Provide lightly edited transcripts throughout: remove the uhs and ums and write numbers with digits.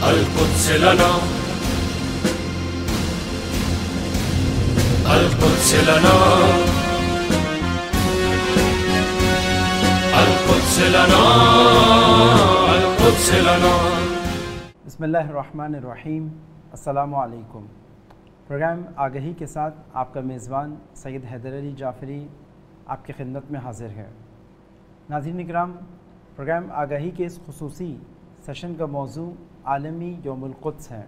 القدس لنا القدس لنا القدس لنا القدس لنا. بسم اللہ الرحمن الرحیم. السلام علیکم. پروگرام آگہی کے ساتھ آپ کا میزبان سید حیدر علی جعفری آپ کی خدمت میں حاضر ہے. ناظرین اکرام، پروگرام آگہی کے اس خصوصی سیشن کا موضوع عالمی یوم القدس ہے.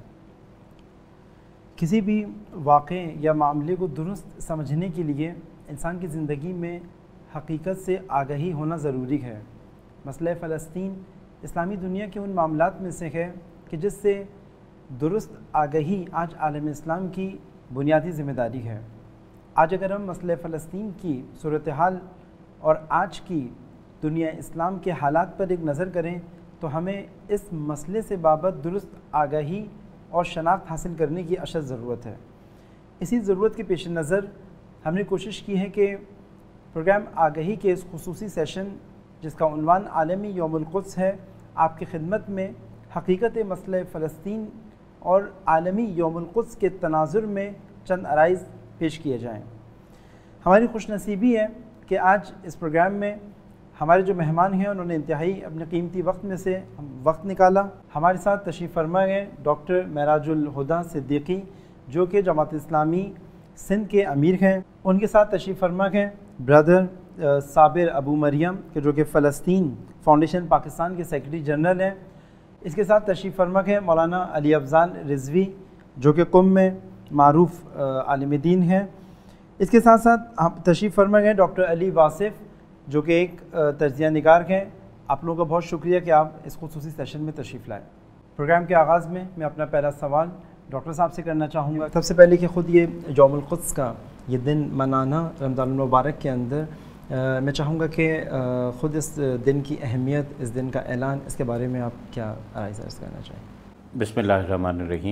کسی بھی واقعے یا معاملے کو درست سمجھنے کے لیے انسان کی زندگی میں حقیقت سے آگہی ہونا ضروری ہے. مسئلہ فلسطین اسلامی دنیا کے ان معاملات میں سے ہے کہ جس سے درست آگہی آج عالم اسلام کی بنیادی ذمہ داری ہے. آج اگر ہم مسئلہ فلسطین کی صورتحال اور آج کی دنیا اسلام کے حالات پر ایک نظر کریں تو ہمیں اس مسئلے سے بابت درست آگہی اور شناخت حاصل کرنے کی اشد ضرورت ہے. اسی ضرورت کے پیش نظر ہم نے کوشش کی ہے کہ پروگرام آگہی کے اس خصوصی سیشن جس کا عنوان عالمی یوم القدس ہے، آپ کی خدمت میں حقیقت مسئلہ فلسطین اور عالمی یوم القدس کے تناظر میں چند عرائض پیش کیے جائیں. ہماری خوش نصیبی ہے کہ آج اس پروگرام میں ہمارے جو مہمان ہیں انہوں نے انتہائی اپنے قیمتی وقت میں سے وقت نکالا. ہمارے ساتھ تشریف فرما ہیں ڈاکٹر معراج الہدیٰ صدیقی جو کہ جماعت اسلامی سندھ کے امیر ہیں. ان کے ساتھ تشریف فرما ہیں برادر صابر ابو مریم کہ جو کہ فلسطین فاؤنڈیشن پاکستان کے سیکرٹری جنرل ہیں. اس کے ساتھ تشریف فرما ہیں مولانا علی افضال رضوی جو کہ قم میں معروف عالم دین ہیں. اس کے ساتھ ساتھ تشریف فرما ہیں ڈاکٹر علی واصف جو کہ ایک تجزیہ نگار ہیں. آپ لوگوں کا بہت شکریہ کہ آپ اس خصوصی سیشن میں تشریف لائے. پروگرام کے آغاز میں اپنا پہلا سوال ڈاکٹر صاحب سے کرنا چاہوں گا. سب سے پہلے کہ خود یہ یوم القدس کا یہ دن منانا رمضان المبارک کے اندر میں چاہوں گا کہ خود اس دن کی اہمیت، اس دن کا اعلان، اس کے بارے میں آپ کیا عرائض عرض کرنا چاہیں؟ بسم اللہ الرحمن الرحیم.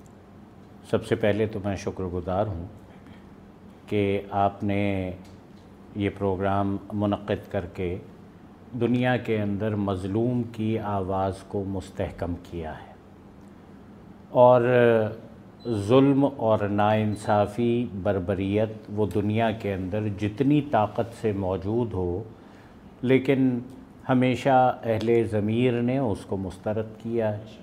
سب سے پہلے تو میں شکر گزار ہوں کہ آپ نے یہ پروگرام منعقد کر کے دنیا کے اندر مظلوم کی آواز کو مستحکم کیا ہے اور ظلم اور ناانصافی، بربریت وہ دنیا کے اندر جتنی طاقت سے موجود ہو لیکن ہمیشہ اہل ضمیر نے اس کو مسترد کیا ہے.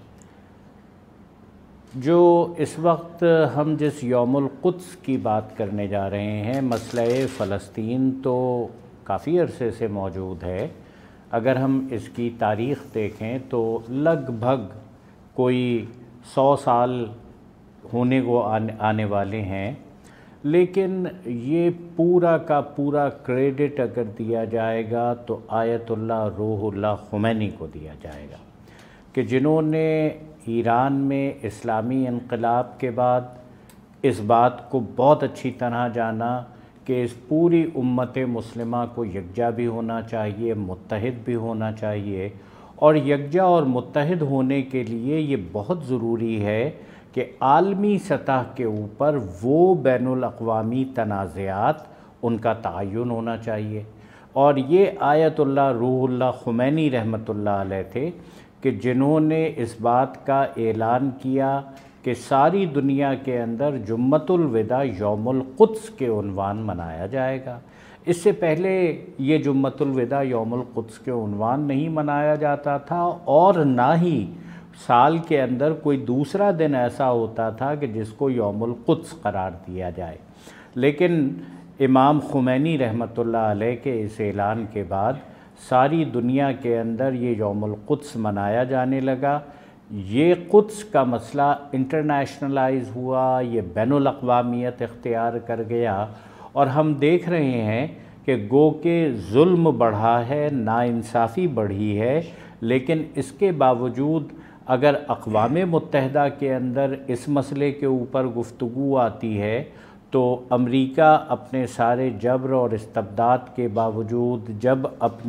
جو اس وقت ہم جس یوم القدس کی بات کرنے جا رہے ہیں، مسئلہ فلسطین تو کافی عرصے سے موجود ہے. اگر ہم اس کی تاریخ دیکھیں تو لگ بھگ کوئی 100 سال ہونے کو آنے والے ہیں، لیکن یہ پورا کا پورا کریڈٹ اگر دیا جائے گا تو آیت اللہ روح اللہ خمینی کو دیا جائے گا کہ جنہوں نے ایران میں اسلامی انقلاب کے بعد اس بات کو بہت اچھی طرح جانا کہ اس پوری امت مسلمہ کو یکجا بھی ہونا چاہیے، متحد بھی ہونا چاہیے، اور یکجا اور متحد ہونے کے لیے یہ بہت ضروری ہے کہ عالمی سطح کے اوپر وہ بین الاقوامی تنازعات ان کا تعین ہونا چاہیے. اور یہ آیت اللہ روح اللہ خمینی رحمۃ اللہ علیہ تھے کہ جنہوں نے اس بات کا اعلان کیا کہ ساری دنیا کے اندر جمعۃ الوداع یوم القدس کے عنوان منایا جائے گا. اس سے پہلے یہ جمعۃ الوداع یوم القدس کے عنوان نہیں منایا جاتا تھا اور نہ ہی سال کے اندر کوئی دوسرا دن ایسا ہوتا تھا کہ جس کو یوم القدس قرار دیا جائے. لیکن امام خمینی رحمۃ اللہ علیہ کے اس اعلان کے بعد ساری دنیا کے اندر یہ یوم القدس منایا جانے لگا. یہ قدس کا مسئلہ انٹرنیشنلائز ہوا، یہ بین الاقوامیت اختیار کر گیا، اور ہم دیکھ رہے ہیں کہ گو کہ ظلم بڑھا ہے، ناانصافی بڑھی ہے، لیکن اس کے باوجود اگر اقوام متحدہ کے اندر اس مسئلے کے اوپر گفتگو آتی ہے تو امریکہ اپنے سارے جبر اور استبداد کے باوجود جب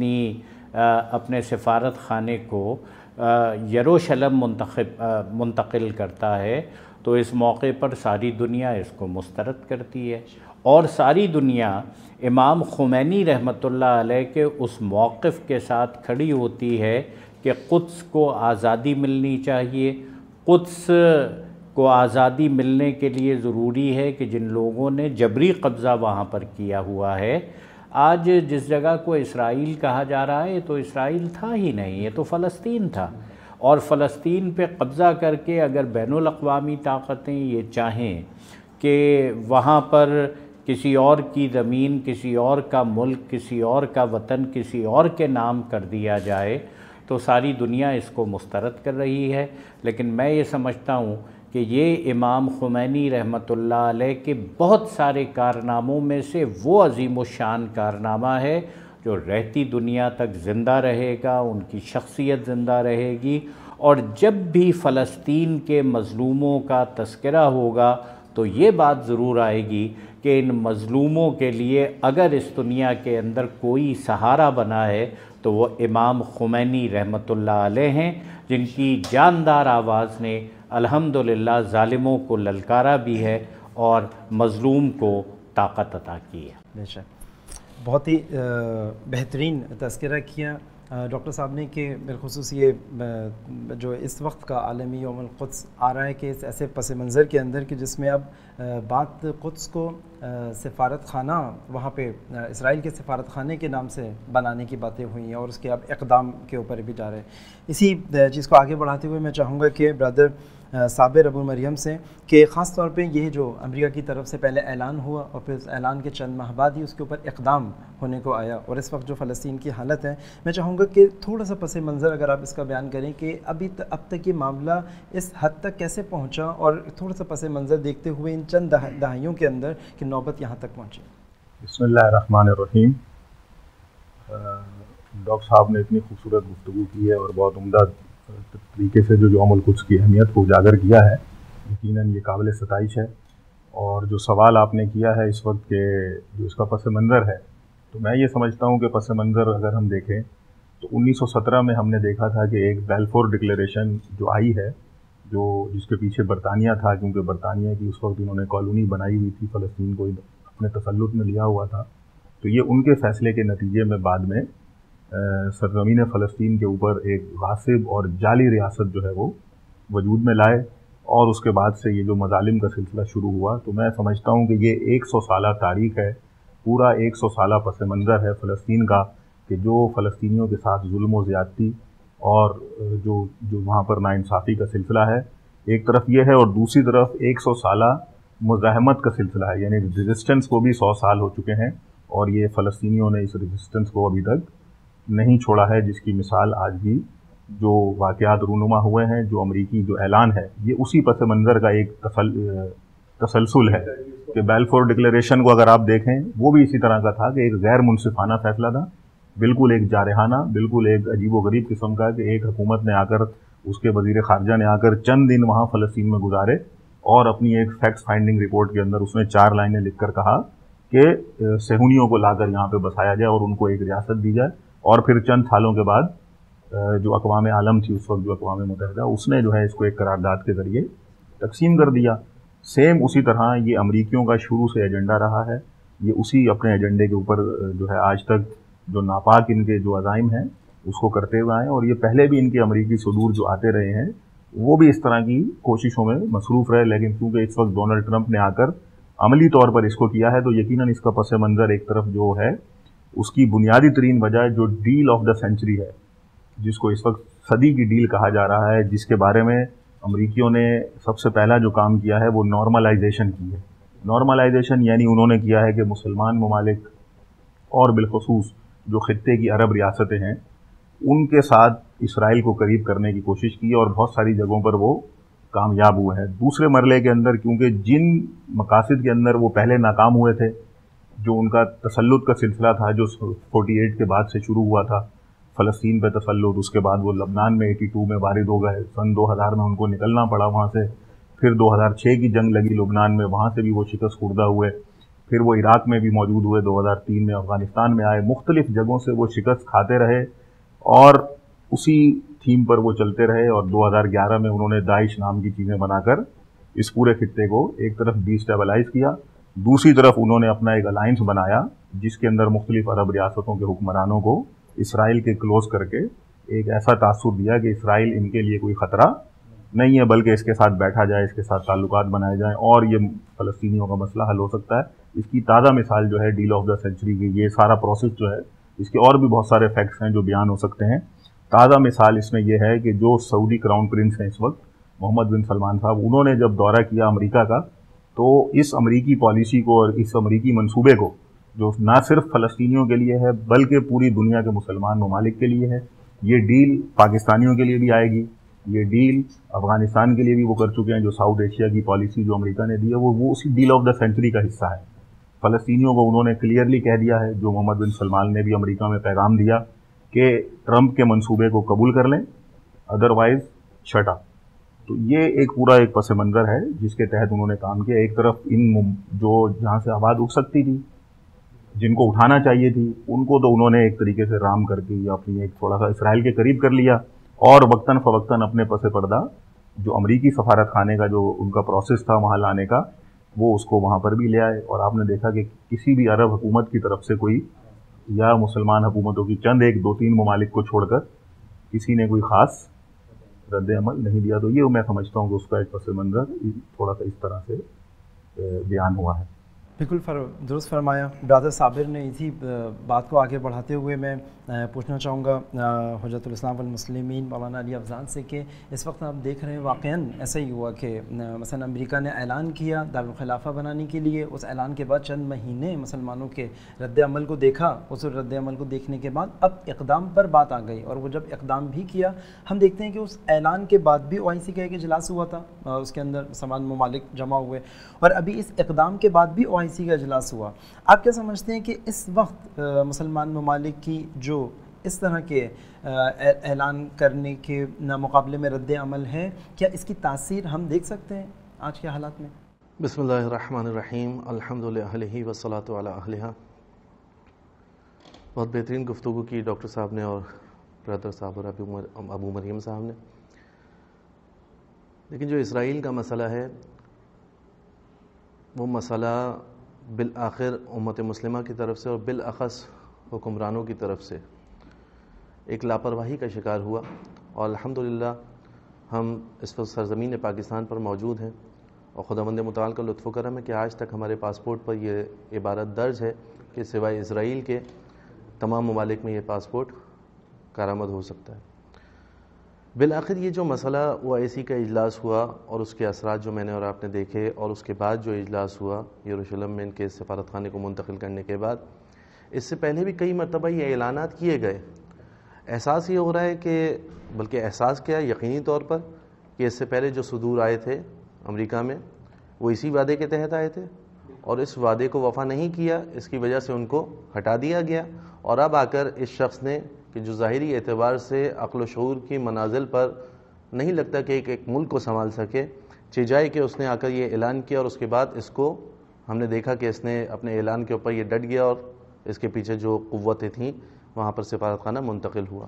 اپنے سفارت خانے کو یروشلم منتقل کرتا ہے تو اس موقع پر ساری دنیا اس کو مسترد کرتی ہے، اور ساری دنیا امام خمینی رحمۃ اللہ علیہ کے اس موقف کے ساتھ کھڑی ہوتی ہے کہ قدس کو آزادی ملنی چاہیے، قدس کو آزادی ملنے کے لیے ضروری ہے کہ جن لوگوں نے جبری قبضہ وہاں پر کیا ہوا ہے، آج جس جگہ کو اسرائیل کہا جا رہا ہے، یہ تو اسرائیل تھا ہی نہیں، یہ تو فلسطین تھا، اور فلسطین پہ قبضہ کر کے اگر بین الاقوامی طاقتیں یہ چاہیں کہ وہاں پر کسی اور کی زمین، کسی اور کا ملک، کسی اور کا وطن کسی اور کے نام کر دیا جائے، تو ساری دنیا اس کو مسترد کر رہی ہے۔ لیکن میں یہ سمجھتا ہوں کہ یہ امام خمینی رحمۃ اللہ علیہ کے بہت سارے کارناموں میں سے وہ عظیم الشان کارنامہ ہے جو رہتی دنیا تک زندہ رہے گا، ان کی شخصیت زندہ رہے گی، اور جب بھی فلسطین کے مظلوموں کا تذکرہ ہوگا تو یہ بات ضرور آئے گی کہ ان مظلوموں کے لیے اگر اس دنیا کے اندر کوئی سہارا بنا ہے تو وہ امام خمینی رحمۃ اللہ علیہ ہیں، جن کی جاندار آواز نے الحمدللہ ظالموں کو للکارا بھی ہے اور مظلوم کو طاقت عطا کی ہے۔ بے شک، بہت ہی بہترین تذکرہ کیا ڈاکٹر صاحب نے کہ بالخصوص یہ جو اس وقت کا عالمی یوم القدس آ رہا ہے کہ اس ایسے پس منظر کے اندر کہ جس میں اب بات قدس کو سفارت خانہ وہاں پہ اسرائیل کے سفارت خانے کے نام سے بنانے کی باتیں ہوئی ہیں اور اس کے اب اقدام کے اوپر بھی جا رہے ہیں۔ اسی چیز کو آگے بڑھاتے ہوئے میں چاہوں گا کہ برادر صابر ابو مریم سے کہ خاص طور پہ یہ جو امریکہ کی طرف سے پہلے اعلان ہوا اور پھر اس اعلان کے چند ماہ بعد ہی اس کے اوپر اقدام ہونے کو آیا، اور اس وقت جو فلسطین کی حالت ہے، میں چاہوں گا کہ تھوڑا سا پس منظر اگر آپ اس کا بیان کریں کہ اب تک یہ معاملہ اس حد تک کیسے پہنچا، اور تھوڑا سا پس منظر دیکھتے ہوئے ان چند دہائیوں کے اندر کہ نوبت یہاں تک پہنچی۔ بسم اللہ الرحمن الرحیم۔ ڈاکٹر صاحب نے اتنی خوبصورت گفتگو کی ہے اور بہت عمدہ طریقے سے جو یوم القدس کی اہمیت کو اجاگر کیا ہے، یقیناً یہ قابل ستائش ہے۔ اور جو سوال آپ نے کیا ہے اس وقت کہ جو اس کا پس منظر ہے، تو میں یہ سمجھتا ہوں کہ پس منظر اگر ہم دیکھیں تو 1917 میں ہم نے دیکھا تھا کہ ایک بیلفور ڈکلیریشن جو آئی ہے، جو جس کے پیچھے برطانیہ تھا، کیونکہ برطانیہ کی اس وقت انہوں نے کالونی بنائی ہوئی تھی، فلسطین کو اپنے تسلط میں لیا ہوا تھا، تو یہ ان کے فیصلے کے نتیجے میں بعد میں سرزمین فلسطین کے اوپر ایک غاصب اور جعلی ریاست جو ہے وہ وجود میں لائے، اور اس کے بعد سے یہ جو مظالم کا سلسلہ شروع ہوا۔ تو میں سمجھتا ہوں کہ یہ 100 سالہ تاریخ ہے، پورا 100 سالہ پس منظر ہے فلسطین کا، کہ جو فلسطینیوں کے ساتھ ظلم و زیادتی اور جو وہاں پر ناانصافی کا سلسلہ ہے ایک طرف یہ ہے، اور دوسری طرف 100 سالہ مزاحمت کا سلسلہ ہے، یعنی ریزسٹنس کو بھی 100 سال ہو چکے ہیں، اور یہ فلسطینیوں نے اس ریزسٹنس کو ابھی تک نہیں چھوڑا ہے، جس کی مثال آج بھی جو واقعات رونما ہوئے ہیں، جو امریکی جو اعلان ہے، یہ اسی پس منظر کا ایک تسلسل ہے کہ بیلفور ڈکلیریشن کو اگر آپ دیکھیں وہ بھی اسی طرح کا تھا کہ ایک غیر منصفانہ فیصلہ تھا، بالکل ایک جارحانہ، بالکل ایک عجیب و غریب قسم کا، کہ ایک حکومت نے آ کر، اس کے وزیر خارجہ نے آ کر چند دن وہاں فلسطین میں گزارے اور اپنی ایک فیکٹس فائنڈنگ رپورٹ کے اندر اس نے 4 لائنیں لکھ کر کہا کہ صہیونیوں کو لا کر یہاں پہ بسایا جائے اور ان کو ایک ریاست دی جائے، اور پھر چند سالوں کے بعد جو اقوام عالم تھی اس وقت، جو اقوام متحدہ، اس نے جو ہے اس کو ایک قرارداد کے ذریعے تقسیم کر دیا۔ سیم اسی طرح یہ امریکیوں کا شروع سے ایجنڈا رہا ہے، یہ اسی اپنے ایجنڈے کے اوپر جو ہے آج تک جو ناپاک ان کے جو عزائم ہیں اس کو کرتے ہوئے آئے، اور یہ پہلے بھی ان کے امریکی صدور جو آتے رہے ہیں وہ بھی اس طرح کی کوششوں میں مصروف رہے، لیکن کیونکہ اس وقت ڈونلڈ ٹرمپ نے آ کر عملی طور پر اس کو کیا ہے، تو یقیناً اس کا پس منظر ایک طرف جو ہے اس کی بنیادی ترین وجہ جو ڈیل آف دا سینچری ہے، جس کو اس وقت صدی کی ڈیل کہا جا رہا ہے، جس کے بارے میں امریکیوں نے سب سے پہلا جو کام کیا ہے وہ نارملائزیشن کی ہے۔ نارملائزیشن یعنی انہوں نے کیا ہے کہ مسلمان ممالک اور بالخصوص جو خطے کی عرب ریاستیں ہیں ان کے ساتھ اسرائیل کو قریب کرنے کی کوشش کی، اور بہت ساری جگہوں پر وہ کامیاب ہوئے ہیں۔ دوسرے مرحلے کے اندر کیونکہ جن مقاصد کے اندر وہ پہلے ناکام ہوئے تھے، جو ان کا تسلط کا سلسلہ تھا جو 48 کے بعد سے شروع ہوا تھا، فلسطین پہ تسلط، اس کے بعد وہ لبنان میں 82 میں وارد ہو گئے، سن 2000 میں ان کو نکلنا پڑا وہاں سے، پھر 2006 کی جنگ لگی لبنان میں، وہاں سے بھی وہ شکست خوردہ ہوئے، پھر وہ عراق میں بھی موجود ہوئے، 2003 میں افغانستان میں آئے، مختلف جگہوں سے وہ شکست کھاتے رہے اور اسی تھیم پر وہ چلتے رہے، اور 2011 میں انہوں نے داعش نام کی چیزیں بنا کر اس پورے خطے کو ایک طرف ڈی اسٹیبلائز کیا، دوسری طرف انہوں نے اپنا ایک الائنس بنایا جس کے اندر مختلف عرب ریاستوں کے حکمرانوں کو اسرائیل کے کلوز کر کے ایک ایسا تاثر دیا کہ اسرائیل ان کے لیے کوئی خطرہ نہیں ہے، بلکہ اس کے ساتھ بیٹھا جائے، اس کے ساتھ تعلقات بنائے جائیں اور یہ فلسطینیوں کا مسئلہ حل ہو سکتا ہے. اس کی تازہ مثال جو ہے ڈیل آف دا سینچری کی، یہ سارا پروسیس جو ہے اس کے اور بھی بہت سارے فیکٹس ہیں جو بیان ہو سکتے ہیں. تازہ مثال اس میں یہ ہے کہ جو سعودی کراؤن پرنس ہیں اس وقت محمد بن سلمان صاحب، انہوں نے جب دورہ کیا امریکہ کا تو اس امریکی پالیسی کو اور اس امریکی منصوبے کو، جو نہ صرف فلسطینیوں کے لیے ہے بلکہ پوری دنیا کے مسلمان ممالک کے لیے ہے، یہ ڈیل پاکستانیوں کے لیے بھی آئے گی، یہ ڈیل افغانستان کے لیے بھی وہ کر چکے ہیں. جو ساؤتھ ایشیا کی پالیسی جو امریکہ نے دی ہے وہ اسی ڈیل آف دا سینچری کا حصہ ہے. فلسطینیوں کو انہوں نے کلیئرلی کہہ دیا ہے، جو محمد بن سلمان نے بھی امریکہ میں پیغام دیا کہ ٹرمپ کے منصوبے کو قبول کر لیں، ادروائز شٹ اپ. تو یہ ایک پورا ایک پس منظر ہے جس کے تحت انہوں نے کام کیا. ایک طرف ان جو جہاں سے آواز اٹھ سکتی تھی، جن کو اٹھانا چاہیے تھی، ان کو تو انہوں نے ایک طریقے سے رام کر کے یا اپنی ایک تھوڑا سا اسرائیل کے قریب کر لیا، اور وقتاً فوقتاً اپنے پس پردہ جو امریکی سفارت خانے کا جو ان کا پروسیس تھا وہاں لانے کا، وہ اس کو وہاں پر بھی لے آئے. اور آپ نے دیکھا کہ کسی بھی عرب حکومت کی طرف سے کوئی، یا مسلمان حکومتوں کی چند ایک دو تین ممالک کو چھوڑ کر کسی نے کوئی خاص رد عمل نہیں دیا. تو یہ میں سمجھتا ہوں کہ اس کا ایک پس منظر تھوڑا سا اس طرح سے بیان ہوا ہے. بالکل درست فرمایا. برادر صابر نے اسی بات کو آگے بڑھاتے ہوئے میں پوچھنا چاہوں گا حجت الاسلام والمسلمین مولانا علی افضال سے کہ اس وقت آپ دیکھ رہے ہیں واقعاً ایسا ہی ہوا کہ مثلا امریکہ نے اعلان کیا دارالخلافہ بنانے کے لیے، اس اعلان کے بعد چند مہینے مسلمانوں کے رد عمل کو دیکھا، اس رد عمل کو دیکھنے کے بعد اب اقدام پر بات آ گئی، اور وہ جب اقدام بھی کیا، ہم دیکھتے ہیں کہ اس اعلان کے بعد بھی OIC کا ایک اجلاس ہوا تھا، اس کے اندر مسلمان ممالک جمع ہوئے، اور ابھی اس اقدام کے بعد بھی OIC کا اجلاس ہوا. آپ کیا سمجھتے ہیں کہ اس وقت مسلمان ممالک کی جو اس طرح کے اعلان کرنے کے مقابلے میں رد عمل ہے، کیا اس کی تاثیر ہم دیکھ سکتے ہیں آج کے حالات میں؟ بسم اللہ الرحمن الرحیم، الحمد للہ والصلاۃ علی اہلہا. بہت بہترین گفتگو کی ڈاکٹر صاحب نے اور برادر صاحب اور ابو مریم صاحب نے. لیکن جو اسرائیل کا مسئلہ ہے، وہ مسئلہ بالآخر امت مسلمہ کی طرف سے اور بالاخص حکمرانوں کی طرف سے ایک لاپرواہی کا شکار ہوا. اور الحمدللہ ہم اس وقت سرزمین پاکستان پر موجود ہیں، اور خداوند متعال کا لطف و کرم ہے کہ آج تک ہمارے پاسپورٹ پر یہ عبارت درج ہے کہ سوائے اسرائیل کے تمام ممالک میں یہ پاسپورٹ کارآمد ہو سکتا ہے. بالآخر یہ جو مسئلہ OIC کا اجلاس ہوا اور اس کے اثرات جو میں نے اور آپ نے دیکھے، اور اس کے بعد جو اجلاس ہوا یروشلم میں ان کے سفارت خانے کو منتقل کرنے کے بعد، اس سے پہلے بھی کئی مرتبہ یہ اعلانات کیے گئے. احساس یہ ہو رہا ہے کہ بلکہ احساس کیا یقینی طور پر کہ اس سے پہلے جو صدور آئے تھے امریکہ میں وہ اسی وعدے کے تحت آئے تھے، اور اس وعدے کو وفا نہیں کیا، اس کی وجہ سے ان کو ہٹا دیا گیا. اور اب آ کر اس شخص نے کہ جو ظاہری اعتبار سے عقل و شعور کی منازل پر نہیں لگتا کہ ایک ملک کو سنبھال سکے، چجائے کہ اس نے آ کر یہ اعلان کیا، اور اس کے بعد اس کو ہم نے دیکھا کہ اس نے اپنے اعلان کے اوپر یہ ڈٹ گیا، اور اس کے پیچھے جو قوتیں تھیں وہاں پر سفارت خانہ منتقل ہوا.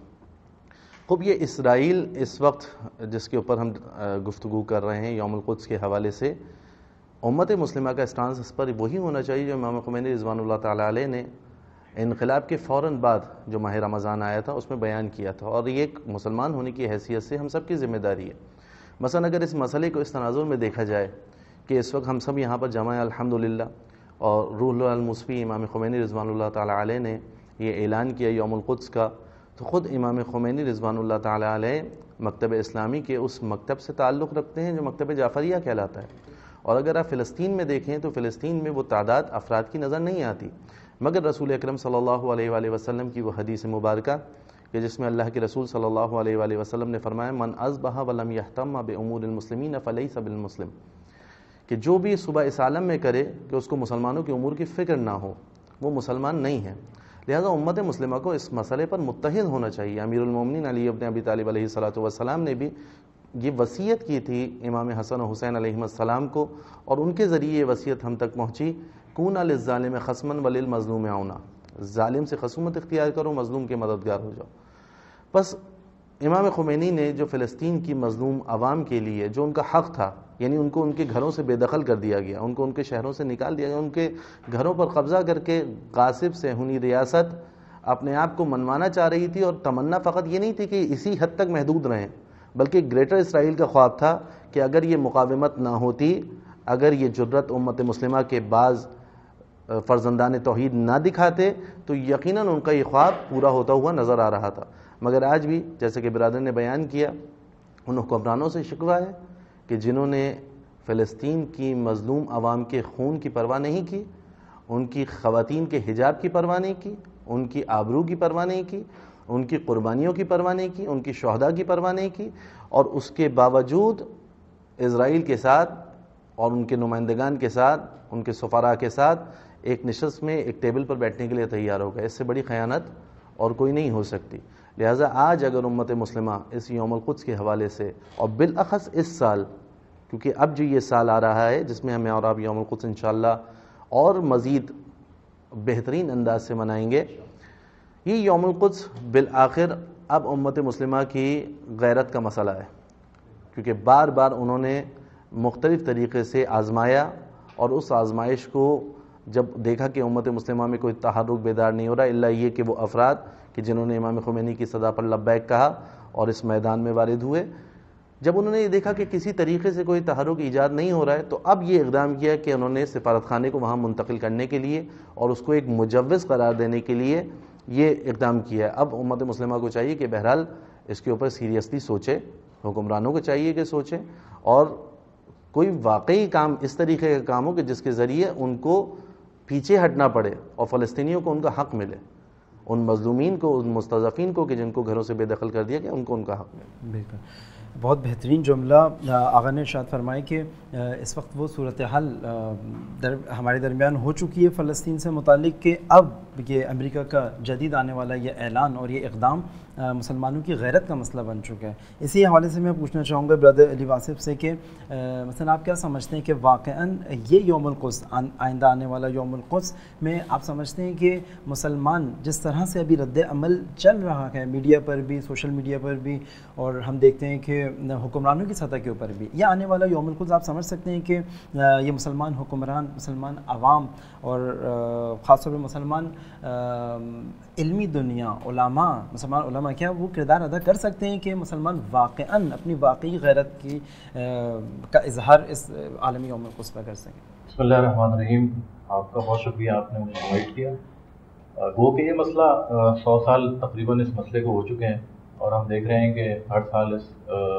خوب یہ اسرائیل اس وقت جس کے اوپر ہم گفتگو کر رہے ہیں یوم القدس کے حوالے سے، امت مسلمہ کا اسٹانس اس پر وہی ہونا چاہیے جو امام خمینی رضوان اللہ تعالیٰ علیہ نے انقلاب کے فوراً بعد جو ماہ رمضان آیا تھا اس میں بیان کیا تھا. اور یہ ایک مسلمان ہونے کی حیثیت سے ہم سب کی ذمہ داری ہے. مثلا اگر اس مسئلے کو اس تناظر میں دیکھا جائے کہ اس وقت ہم سب یہاں پر جمع ہیں الحمدللہ، اور روح اللہ المصفی امام خمینی رضوان اللہ تعالیٰ علیہ نے یہ اعلان کیا یوم القدس کا، تو خود امام خمینی رضوان اللہ تعالیٰ علیہ مکتب اسلامی کے اس مکتب سے تعلق رکھتے ہیں جو مکتب جعفریہ کہلاتا ہے. اور اگر آپ فلسطین میں دیکھیں تو فلسطین میں وہ تعداد افراد کی نظر نہیں آتی، مگر رسول اکرم صلی اللہ علیہ وآلہ وسلم کی وہ حدیث مبارکہ کہ جس میں اللہ کے رسول صلی اللہ علیہ وآلہ وسلم نے فرمایا من اصبح ولم یہتم بامور المسلمین فلیس بالمسلم، کہ جو بھی صبح اس عالم میں کرے کہ اس کو مسلمانوں کے امور کی فکر نہ ہو وہ مسلمان نہیں ہے. لہذا امت مسلمہ کو اس مسئلے پر متحد ہونا چاہیے. امیر المومنین علی ابن ابی طالب علیہ السلام نے بھی یہ وصیت کی تھی امام حسن و حسین علیہ السلام کو، اور ان کے ذریعے یہ وصیت ہم تک پہنچی کونا للظالم خصما وللمظلوم عونا، ظالم سے خصومت اختیار کرو، مظلوم کے مددگار ہو جاؤ. بس امام خمینی نے جو فلسطین کی مظلوم عوام کے لیے جو ان کا حق تھا، یعنی ان کو ان کے گھروں سے بے دخل کر دیا گیا، ان کو ان کے شہروں سے نکال دیا گیا، ان کے گھروں پر قبضہ کر کے غاصب صہیونی ریاست اپنے آپ کو منوانا چاہ رہی تھی، اور تمنا فقط یہ نہیں تھی کہ اسی حد تک محدود رہیں بلکہ گریٹر اسرائیل کا خواب تھا کہ اگر یہ مقاومت نہ ہوتی، اگر یہ جرت امت مسلمہ کے بعض فرزندان توحید نہ دکھاتے تو یقیناً ان کا یہ خواب پورا ہوتا ہوا نظر آ رہا تھا۔ مگر آج بھی جیسے کہ برادر نے بیان کیا، ان حکمرانوں سے شکوہ ہے کہ جنہوں نے فلسطین کی مظلوم عوام کے خون کی پرواہ نہیں کی، ان کی خواتین کے حجاب کی پرواہ نہیں کی، ان کی آبرو کی پرواہ نہیں کی، ان کی قربانیوں کی پرواہ نہیں کی، ان کی شہداء کی پرواہ نہیں کی، اور اس کے باوجود اسرائیل کے ساتھ اور ان کے نمائندگان کے ساتھ، ان کے سفراء کے ساتھ ایک نشست میں ایک ٹیبل پر بیٹھنے کے لیے تیار ہو گئے۔ اس سے بڑی خیانت اور کوئی نہیں ہو سکتی۔ لہٰذا آج اگر امت مسلمہ اس یوم القدس کے حوالے سے، اور بالاخص اس سال، کیونکہ اب جو یہ سال آ رہا ہے جس میں ہمیں اور آپ یوم القدس انشاءاللہ اور مزید بہترین انداز سے منائیں گے، یہ یوم القدس بالآخر اب امت مسلمہ کی غیرت کا مسئلہ ہے، کیونکہ بار بار انہوں نے مختلف طریقے سے آزمایا، اور اس آزمائش کو جب دیکھا کہ امت مسلمہ میں کوئی تحرک بیدار نہیں ہو رہا، الا یہ کہ وہ افراد کہ جنہوں نے امام خمینی کی صدا پر لبیک کہا اور اس میدان میں وارد ہوئے، جب انہوں نے یہ دیکھا کہ کسی طریقے سے کوئی تحرک ایجاد نہیں ہو رہا ہے، تو اب یہ اقدام کیا کہ انہوں نے سفارت خانے کو وہاں منتقل کرنے کے لیے اور اس کو ایک مجوز قرار دینے کے لیے یہ اقدام کیا ہے۔ اب امت مسلمہ کو چاہیے کہ بہرحال اس کے اوپر سیریسلی سوچے، حکمرانوں کو چاہیے کہ سوچیں، اور کوئی واقعی کام اس طریقے کا کام ہو کہ جس کے ذریعے ان کو پیچھے ہٹنا پڑے اور فلسطینیوں کو ان کا حق ملے، ان مظلومین کو، ان مستضعفین کو کہ جن کو گھروں سے بے دخل کر دیا گیا، ان کو ان کا حق ملے۔ بالکل، بہت بہترین جملہ آغا نے ارشاد فرمائے کہ اس وقت وہ صورتحال ہمارے درمیان ہو چکی ہے فلسطین سے متعلق کہ اب یہ امریکہ کا جدید آنے والا یہ اعلان اور یہ اقدام مسلمانوں کی غیرت کا مسئلہ بن چکا ہے۔ اسی حوالے سے میں پوچھنا چاہوں گا برادر علی واصف سے کہ مثلا آپ کیا سمجھتے ہیں کہ واقعاً یہ یوم القدس، آئندہ آنے والا یوم القدس میں آپ سمجھتے ہیں کہ مسلمان جس طرح سے ابھی رد عمل چل رہا ہے میڈیا پر بھی، سوشل میڈیا پر بھی، اور ہم دیکھتے ہیں کہ حکمرانوں کی سطح کے اوپر بھی، یہ آنے والا یوم القدس آپ سمجھ سکتے ہیں کہ یہ مسلمان حکمران، مسلمان عوام اور خاص طور پہ مسلمان علمی دنیا، علماء، مسلمان علماء کیا وہ کردار ادا کر سکتے ہیں کہ مسلمان واقعاً اپنی واقعی غیرت کی کا اظہار اس عالمی یوم القدس پر کر سکیں؟ بسم اللہ الرحمن الرحیم۔ آپ کا بہت شکریہ، آپ نے مجھے انوائٹ کیا۔ وہ کہ یہ مسئلہ 100 سال تقریباً اس مسئلے کو ہو چکے ہیں، اور ہم دیکھ رہے ہیں کہ ہر سال اس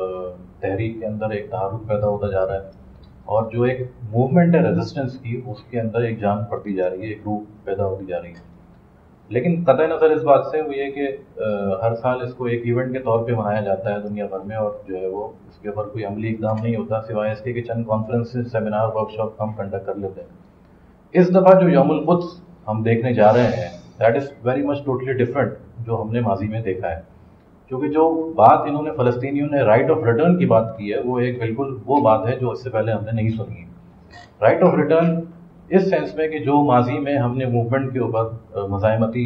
تحریک کے اندر ایک تحرک پیدا ہوتا جا رہا ہے، اور جو ایک موومنٹ ہے ریزسٹنس کی، اس کے اندر ایک جان پڑتی جا رہی ہے، ایک روح پیدا ہوتی جا رہی ہے۔ لیکن قطع نظر اس بات سے وہ یہ کہ ہر سال اس کو ایک ایونٹ کے طور پہ منایا جاتا ہے دنیا بھر میں، اور جو ہے وہ اس کے اوپر کوئی عملی اقدام نہیں ہوتا سوائے اس کے کہ چند کانفرنسز، سیمینار، ورک شاپ ہم کنڈکٹ کر لیتے ہیں۔ اس دفعہ جو یوم القدس ہم دیکھنے جا رہے ہیں، that is very much totally different جو ہم نے ماضی میں دیکھا ہے، کیونکہ جو بات انہوں نے فلسطینیوں نے رائٹ آف ریٹرن کی بات کی ہے، وہ ایک بالکل وہ بات ہے جو اس سے پہلے ہم نے نہیں سنی ہے۔ رائٹ آف ریٹرن اس سینس میں کہ جو ماضی میں ہم نے موومنٹ کے اوپر مزاحمتی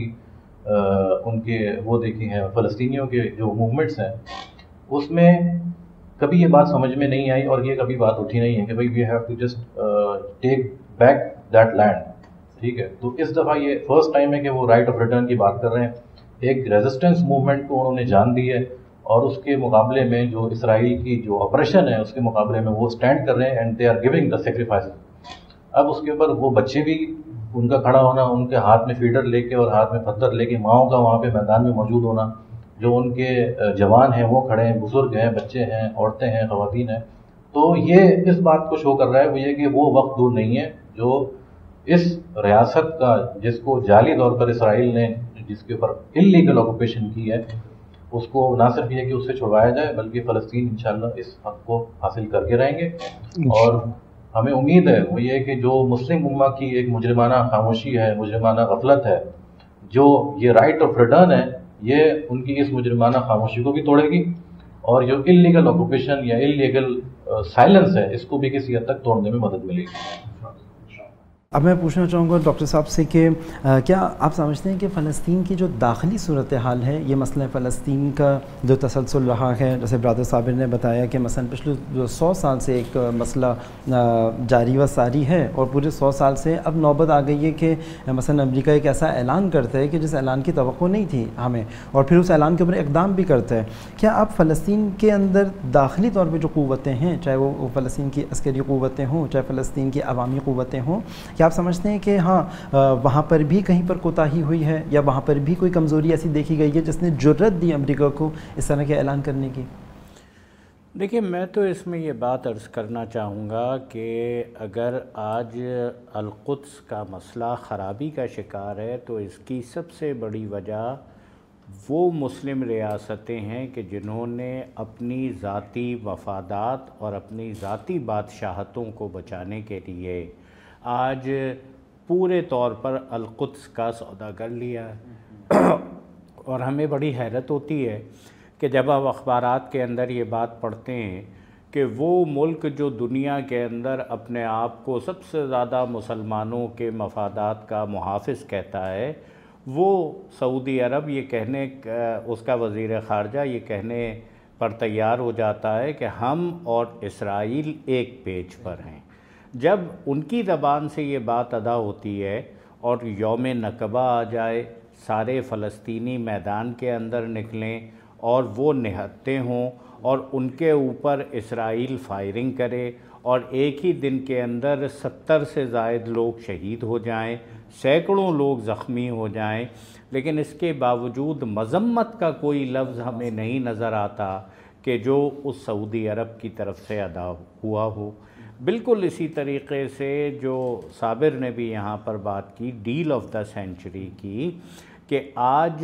ان کے وہ دیکھی ہیں، فلسطینیوں کے جو موومنٹس ہیں، اس میں کبھی یہ بات سمجھ میں نہیں آئی، اور یہ کبھی بات اٹھی نہیں ہے کہ بھائی we have to just take back that land, ٹھیک ہے۔ تو اس دفعہ یہ فرسٹ ٹائم ہے کہ وہ رائٹ آف ریٹرن کی بات کر رہے ہیں، ایک ریزسٹنس موومنٹ کو انہوں نے جان دی ہے، اور اس کے مقابلے میں جو اسرائیل کی جو آپریشن ہے اس کے مقابلے میں وہ اسٹینڈ کر رہے ہیں، and they are giving the sacrifices. اب اس کے اوپر وہ بچے بھی، ان کا کھڑا ہونا، ان کے ہاتھ میں فیڈر لے کے اور ہاتھ میں پتھر لے کے، ماؤں کا وہاں پہ میدان میں موجود ہونا، جو ان کے جوان ہیں وہ کھڑے ہیں، بزرگ ہیں، بچے ہیں، عورتیں ہیں، خواتین ہیں، تو یہ اس بات کو شو کر رہا ہے وہ یہ کہ وہ وقت دور نہیں ہے جو اس ریاست کا، جس کو جعلی طور پر اسرائیل نے، جس کے اوپر انلیگل آکوپیشن کی ہے، اس کو نہ صرف یہ کہ اس سے چھڑوایا جائے، بلکہ فلسطین انشاءاللہ اس حق کو حاصل کر کے رہیں گے۔ اور ہمیں امید ہے وہ یہ کہ جو مسلم امہ کی ایک مجرمانہ خاموشی ہے، مجرمانہ غفلت ہے، جو یہ رائٹ آف ریٹرن ہے، یہ ان کی اس مجرمانہ خاموشی کو بھی توڑے گی، اور جو انلیگل آکوپیشن یا انلیگل سائلنس ہے، اس کو بھی کسی حد تک توڑنے میں مدد ملے گی۔ اب میں پوچھنا چاہوں گا ڈاکٹر صاحب سے کہ کیا آپ سمجھتے ہیں کہ فلسطین کی جو داخلی صورتحال ہے، یہ مسئلہ فلسطین کا جو تسلسل رہا ہے، جیسے برادر صابر نے بتایا کہ مثلا پچھلے 100 سال سے ایک مسئلہ جاری و ساری ہے، اور پورے 100 سال سے اب نوبت آ گئی ہے کہ مثلا امریکہ ایک ایسا اعلان کرتا ہے کہ جس اعلان کی توقع نہیں تھی ہمیں، اور پھر اس اعلان کے اوپر اقدام بھی کرتا ہے. کیا آپ فلسطین کے اندر داخلی طور پہ جو قوتیں ہیں، چاہے وہ فلسطین کی عسکری قوتیں ہوں، چاہے فلسطین کی عوامی قوتیں ہوں، کیا آپ سمجھتے ہیں کہ ہاں وہاں پر بھی کہیں پر کوتاہی ہوئی ہے، یا وہاں پر بھی کوئی کمزوری ایسی دیکھی گئی ہے جس نے جرأت دی امریکہ کو اس طرح کے اعلان کرنے کی؟ دیکھیں، میں تو اس میں یہ بات عرض کرنا چاہوں گا کہ اگر آج القدس کا مسئلہ خرابی کا شکار ہے تو اس کی سب سے بڑی وجہ وہ مسلم ریاستیں ہیں کہ جنہوں نے اپنی ذاتی مفادات اور اپنی ذاتی بادشاہتوں کو بچانے کے لیے آج پورے طور پر القدس کا سودا کر لیا ہے. اور ہمیں بڑی حیرت ہوتی ہے کہ جب آپ اخبارات کے اندر یہ بات پڑھتے ہیں کہ وہ ملک جو دنیا کے اندر اپنے آپ کو سب سے زیادہ مسلمانوں کے مفادات کا محافظ کہتا ہے، وہ سعودی عرب یہ کہنے، اس کا وزیر خارجہ یہ کہنے پر تیار ہو جاتا ہے کہ ہم اور اسرائیل ایک پیج پر ہیں. جب ان کی زبان سے یہ بات ادا ہوتی ہے اور یوم نکبہ آ جائے، سارے فلسطینی میدان کے اندر نکلیں اور وہ نہتے ہوں اور ان کے اوپر اسرائیل فائرنگ کرے اور ایک ہی دن کے اندر 70 سے زائد لوگ شہید ہو جائیں، سینکڑوں لوگ زخمی ہو جائیں، لیکن اس کے باوجود مذمت کا کوئی لفظ ہمیں نہیں نظر آتا کہ جو اس سعودی عرب کی طرف سے ادا ہوا ہو. بالکل اسی طریقے سے جو صابر نے بھی یہاں پر بات کی ڈیل آف دا سینچری کی، کہ آج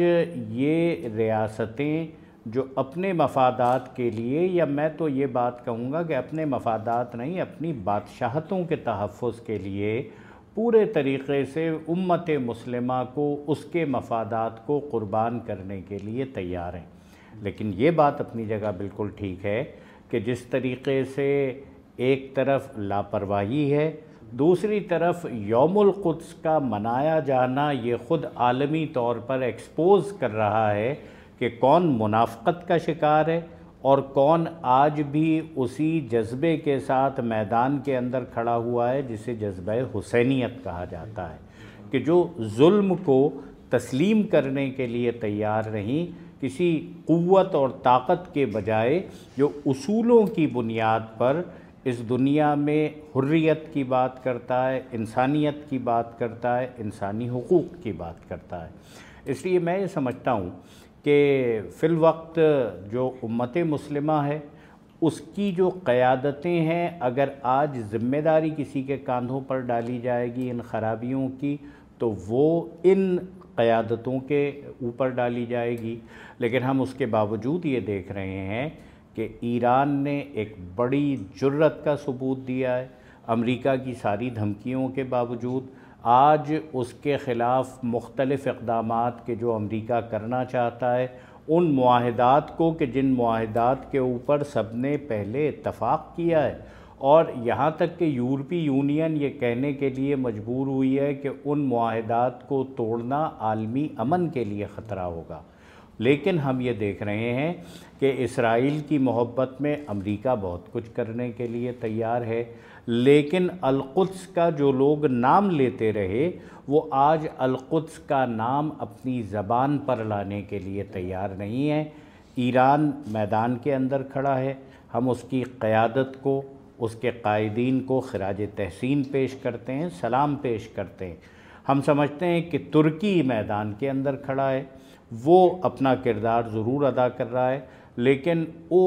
یہ ریاستیں جو اپنے مفادات کے لیے، یا میں تو یہ بات کہوں گا کہ اپنے مفادات نہیں، اپنی بادشاہتوں کے تحفظ کے لیے پورے طریقے سے امت مسلمہ کو اس کے مفادات کو قربان کرنے کے لیے تیار ہیں. لیکن یہ بات اپنی جگہ بالکل ٹھیک ہے کہ جس طریقے سے ایک طرف لاپرواہی ہے، دوسری طرف یوم القدس کا منایا جانا یہ خود عالمی طور پر ایکسپوز کر رہا ہے کہ کون منافقت کا شکار ہے اور کون آج بھی اسی جذبے کے ساتھ میدان کے اندر کھڑا ہوا ہے جسے جذبہ حسینیت کہا جاتا ہے، کہ جو ظلم کو تسلیم کرنے کے لیے تیار نہیں، کسی قوت اور طاقت کے بجائے جو اصولوں کی بنیاد پر اس دنیا میں حریت کی بات کرتا ہے، انسانیت کی بات کرتا ہے، انسانی حقوق کی بات کرتا ہے. اس لیے میں یہ سمجھتا ہوں کہ فی الوقت جو امت مسلمہ ہے اس کی جو قیادتیں ہیں، اگر آج ذمہ داری کسی کے کاندھوں پر ڈالی جائے گی ان خرابیوں کی تو وہ ان قیادتوں کے اوپر ڈالی جائے گی. لیکن ہم اس کے باوجود یہ دیکھ رہے ہیں کہ ایران نے ایک بڑی جرأت کا ثبوت دیا ہے. امریکہ کی ساری دھمکیوں کے باوجود آج اس کے خلاف مختلف اقدامات کے جو امریکہ کرنا چاہتا ہے، ان معاہدات کو کہ جن معاہدات کے اوپر سب نے پہلے اتفاق کیا ہے، اور یہاں تک کہ یورپی یونین یہ کہنے کے لیے مجبور ہوئی ہے کہ ان معاہدات کو توڑنا عالمی امن کے لیے خطرہ ہوگا. لیکن ہم یہ دیکھ رہے ہیں کہ اسرائیل کی محبت میں امریکہ بہت کچھ کرنے کے لیے تیار ہے، لیکن القدس کا جو لوگ نام لیتے رہے وہ آج القدس کا نام اپنی زبان پر لانے کے لیے تیار نہیں ہے. ایران میدان کے اندر کھڑا ہے، ہم اس کی قیادت کو، اس کے قائدین کو خراج تحسین پیش کرتے ہیں، سلام پیش کرتے ہیں. ہم سمجھتے ہیں کہ ترکی میدان کے اندر کھڑا ہے، وہ اپنا کردار ضرور ادا کر رہا ہے، لیکن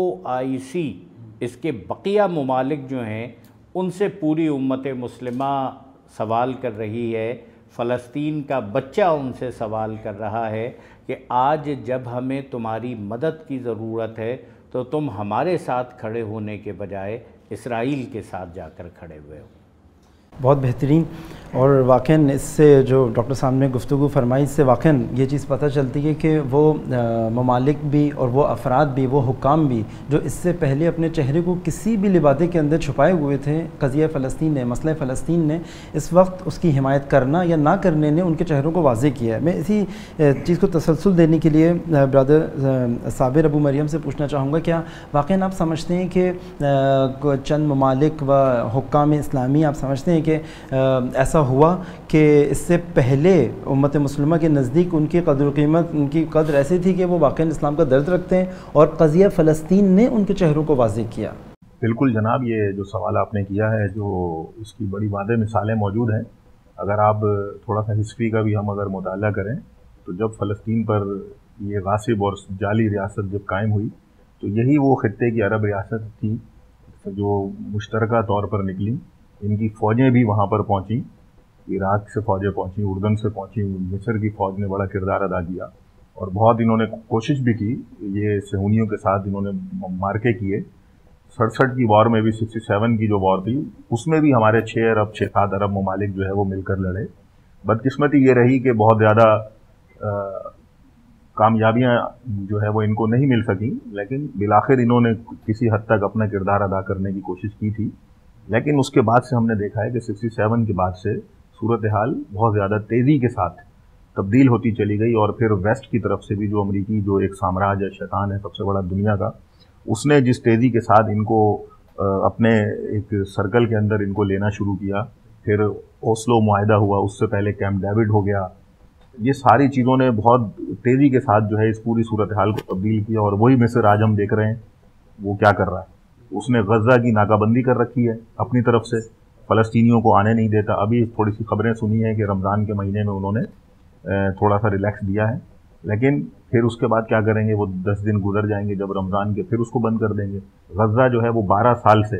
OIC اس کے بقیہ ممالک جو ہیں ان سے پوری امت مسلمہ سوال کر رہی ہے. فلسطین کا بچہ ان سے سوال کر رہا ہے کہ آج جب ہمیں تمہاری مدد کی ضرورت ہے تو تم ہمارے ساتھ کھڑے ہونے کے بجائے اسرائیل کے ساتھ جا کر کھڑے ہوئے ہو. बहुत बेहतरीन। और वाक़ई इससे जो डॉक्टर साहब ने गुफ्तगू फरमाई, इससे वाक़ई ये चीज़ पता चलती है कि वो ममालिक भी और वो अफराद भी, वो हुक्काम भी जो इससे पहले अपने चेहरे को किसी भी लिबादे के अंदर छुपाए हुए थे, क़ज़िया फ़लस्तीन ने, मसला फ़लस्तीन ने इस वक्त उसकी हिमायत करना या ना करने ने उनके चेहरों को वाज़े किया है। मैं इसी चीज़ को तसलसल देने के लिए ब्रदर साबिर अबू मरियम से पूछना चाहूँगा, क्या वाक़ई आप समझते हैं कि चंद ममालिक व हुक्काम इस्लामी, आप समझते हैं कि ऐसा हुआ कि इससे पहले उम्मत मुस्लिमा के नज़दीक उनकी कदर कीमत, उनकी कदर ऐसी थी कि वो वाक़ई इस्लाम का दर्द रखते हैं और क़ज़िया फ़लस्तीन ने उनके चेहरों को वाज़े किया? बिल्कुल जनाब, ये जो सवाल आपने किया है, जो इसकी बड़ी वाज़ेह मिसालें मौजूद हैं। अगर आप थोड़ा सा हिस्ट्री का भी हम अगर मुताला करें तो जब फ़लस्तीन पर ये गासिब और जाली रियासत जब कायम हुई तो यही वो ख़ित्ते की अरब रियासत थी जो मुश्तरका तौर पर निकली। इनकी फ़ौजें भी वहाँ पर पहुँची, इराक़ से फ़ौजें पहुँची, उर्दन से पहुँची, मिस्र की फ़ौज ने बड़ा किरदार अदा किया और बहुत इन्होंने कोशिश भी की। ये सहूनियों के साथ इन्होंने मार्के किए। 67 की वॉर में भी, 67 की जो वॉर थी उसमें भी हमारे 6-7 अरब ममालिक जो है वो मिलकर लड़े। बदकिस्मती ये रही कि बहुत ज़्यादा कामयाबियाँ जो है वो इनको नहीं मिल सकी, लेकिन बिलाखिर इन्होंने किसी हद तक अपना किरदार अदा करने की कोशिश की थी। लेकिन उसके बाद से हमने देखा है कि 67 के बाद से सूरत हाल बहुत ज़्यादा तेज़ी के साथ तब्दील होती चली गई और फिर वेस्ट की तरफ से भी जो अमरीकी जो एक साम्राज्य शैतान है सबसे बड़ा दुनिया का, उसने जिस तेज़ी के साथ इनको अपने एक सर्कल के अंदर इनको लेना शुरू किया। फिर ओस्लो मुआहदा हुआ, उससे पहले कैंप डेविड हो गया। ये सारी चीज़ों ने बहुत तेज़ी के साथ जो है इस पूरी सूरत हाल को तब्दील किया। और वही मिस्र आज हम देख रहे हैं वो क्या कर रहा है। उसने गज़ा की नाकाबंदी कर रखी है अपनी तरफ से, फ़लस्तीनियों को आने नहीं देता। अभी थोड़ी सी खबरें सुनी है कि रमज़ान के महीने में उन्होंने थोड़ा सा रिलैक्स दिया है, लेकिन फिर उसके बाद क्या करेंगे, वो 10 दिन गुजर जाएंगे जब रमज़ान के, फिर उसको बंद कर देंगे। गज़ा जो है वो 12 साल से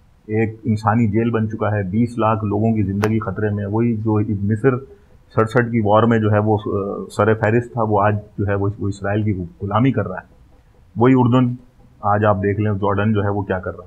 एक इंसानी जेल बन चुका है, 20 लाख लोगों की ज़िंदगी ख़तरे में। वही जो मिस्र 67 की वॉर में जो है वो सर फहरिस्त था, वो आज जो है वो इसराइल की गुलामी कर रहा है। वही उर्दन आज आप देख लें, जॉर्डन जो है वो क्या कर रहा है।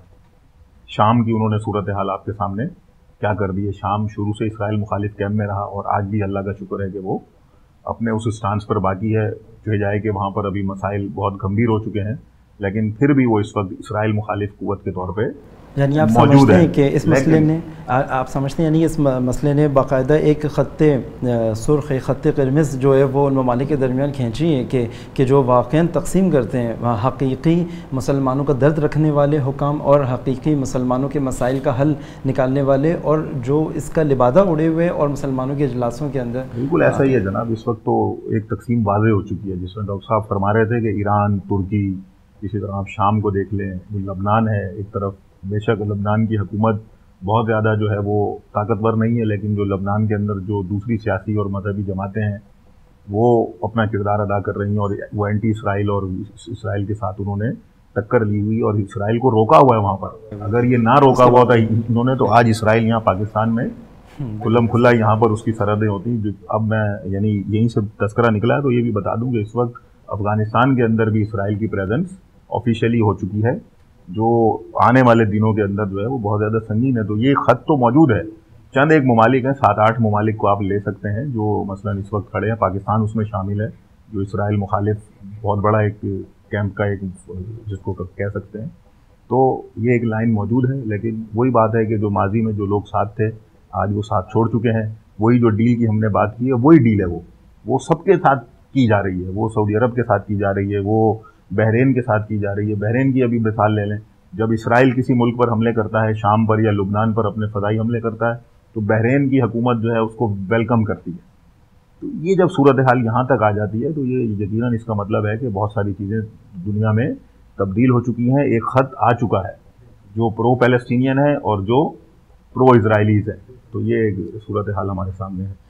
शाम की उन्होंने सूरत हाल आपके सामने क्या कर दी है। शाम शुरू से इसराइल मुखालिफ कैंप में रहा और आज भी अल्लाह का शुक्र है कि वो अपने उस स्टांस पर बाकी है। जो जाए कि वहाँ पर अभी मसाइल बहुत गंभीर हो चुके हैं, लेकिन फिर भी वो इस वक्त इसराइल मुखालिफ कुव्वत के तौर पे यानी आप समझते हैं कि इस मसले ने, आप समझते हैं यानी इस मसले ने बाकायदा एक ख़त्ते सुर्ख़, ख़त्ते क़िरमिज़ जो है वो उन ममालिक के दरमियान खींची है कि जो वाक़ई तकसीम करते हैं, वहाँ हकीकी मुसलमानों का दर्द रखने वाले हुकाम और हकीकी मुसलमानों के मसाइल का हल निकालने वाले, और जो इसका लिबादा उड़े हुए और मुसलमानों के इजलासों के अंदर। बिल्कुल ऐसा ही है जनाब। इस वक्त तो एक तकसीम वाज़ेह हो चुकी है, जिसमें डॉक्टर साहब फरमा रहे थे कि ईरान, तुर्की, इसी तरह आप शाम को देख लें, लबनान है एक तरफ। बेशक लबनान की हुकूमत बहुत ज़्यादा जो है वो ताकतवर नहीं है, लेकिन जो लबनान के अंदर जो दूसरी सियासी और मजहबी जमातें हैं वो अपना किरदार अदा कर रही हैं और वो एंटी इसराइल और इसराइल के साथ उन्होंने टक्कर ली हुई और इसराइल को रोका हुआ है वहाँ पर। अगर ये ना रोका हुआ था इन्होंने तो आज इसराइल यहाँ पाकिस्तान में खुल्लम खुल्ला यहाँ पर उसकी सरहदें होती। अब मैं यानी यहीं से तस्करा निकला है तो ये भी बता दूँ कि इस वक्त अफ़गानिस्तान के अंदर भी इसराइल की प्रेजेंस ऑफिशियली हो चुकी है, जो आने वाले दिनों के अंदर जो है वो बहुत ज़्यादा संगीन है। तो ये ख़त तो मौजूद है, चंद एक ममालिक हैं, 7-8 ममालिक को आप ले सकते हैं जो मसलन इस वक्त खड़े हैं। पाकिस्तान उसमें शामिल है, जो इसराइल मुखालिफ बहुत बड़ा एक कैंप का एक जिसको कह सकते हैं। तो ये एक लाइन मौजूद है, लेकिन वही बात है कि जो माजी में जो लोग साथ थे आज वो साथ छोड़ चुके हैं। वही जो डील की हमने बात की है वही डील है, वो सबके साथ की जा रही है। वो सऊदी अरब के साथ की जा रही है, वो बहरीन के साथ की जा रही है। बहरीन की अभी मिसाल ले लें, जब इसराइल किसी मुल्क पर हमले करता है, शाम पर या लुबनान पर अपने फ़दाई हमले करता है, तो बहरीन की हुकूमत जो है उसको वेलकम करती है। तो ये जब सूरत हाल यहाँ तक आ जाती है तो ये यकीनन इसका मतलब है कि बहुत सारी चीज़ें दुनिया में तब्दील हो चुकी हैं। एक ख़त आ चुका है जो प्रो पैलेस्टीनियन है और जो प्रो इसराइलीज़ है। तो ये एक सूरत हाल हमारे सामने है।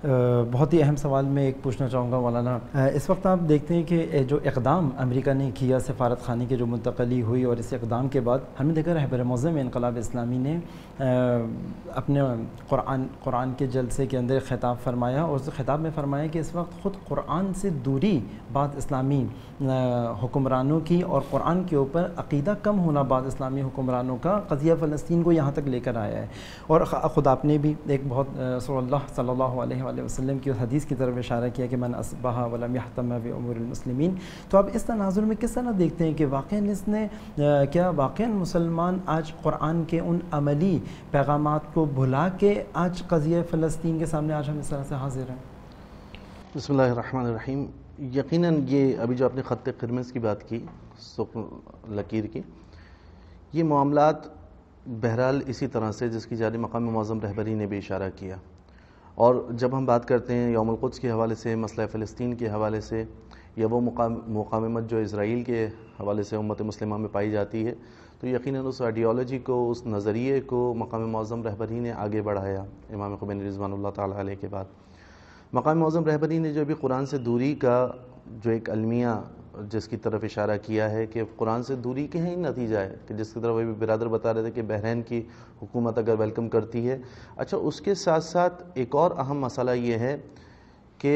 بہت ہی اہم سوال میں ایک پوچھنا چاہوں گا مولانا، اس وقت آپ دیکھتے ہیں کہ جو اقدام امریکہ نے کیا سفارت خانے کی جو منتقلی ہوئی، اور اس اقدام کے بعد ہم نے دیکھا رہبر معظم انقلاب اسلامی نے اپنے قرآن کے جلسے کے اندر خطاب فرمایا، اور اس خطاب میں فرمایا کہ اس وقت خود قرآن سے دوری بعض اسلامی حکمرانوں کی اور قرآن کے اوپر عقیدہ کم ہونا بعض اسلامی حکمرانوں کا قضیہ فلسطین کو یہاں تک لے کر آیا ہے، اور خود آپ نے بھی ایک بہت صلی اللہ علیہ وسلم کی حدیث کی طرف اشارہ کیا کہ من اصبح ولم یحتم بامور المسلمین۔ تو آپ اس تناظر میں کس طرح دیکھتے ہیں کہ واقعاً اس نے کیا واقعاً مسلمان آج قرآن کے ان عملی پیغامات کو بھلا کے آج قضیہ فلسطین کے سامنے آج ہم اس طرح سے حاضر ہیں؟ بسم اللہ الرحمن الرحیم۔ یقیناً یہ ابھی جو آپ نے خط قرمز کی بات کی، لکیر کی، یہ معاملات بہرحال اسی طرح سے جس کی جانب مقام معظم رہبری نے بھی اشارہ کیا، اور جب ہم بات کرتے ہیں یوم القدس کے حوالے سے، مسئلہ فلسطین کے حوالے سے، یا وہ مقاومت جو اسرائیل کے حوالے سے امت مسلمہ میں پائی جاتی ہے، تو یقیناً اس آئیڈیالوجی کو، اس نظریے کو مقام معظم رہبری نے آگے بڑھایا امام خمینی رضوان اللہ تعالیٰ علیہ کے بعد۔ مقام معظم رہبری نے جو بھی قرآن سے دوری کا جو ایک المیہ جس کی طرف اشارہ کیا ہے کہ قرآن سے دوری کے ہی نتیجہ ہے، کہ جس کی طرف ابھی برادر بتا رہے تھے کہ بحرین کی حکومت اگر ویلکم کرتی ہے، اچھا اس کے ساتھ ساتھ ایک اور اہم مسئلہ یہ ہے کہ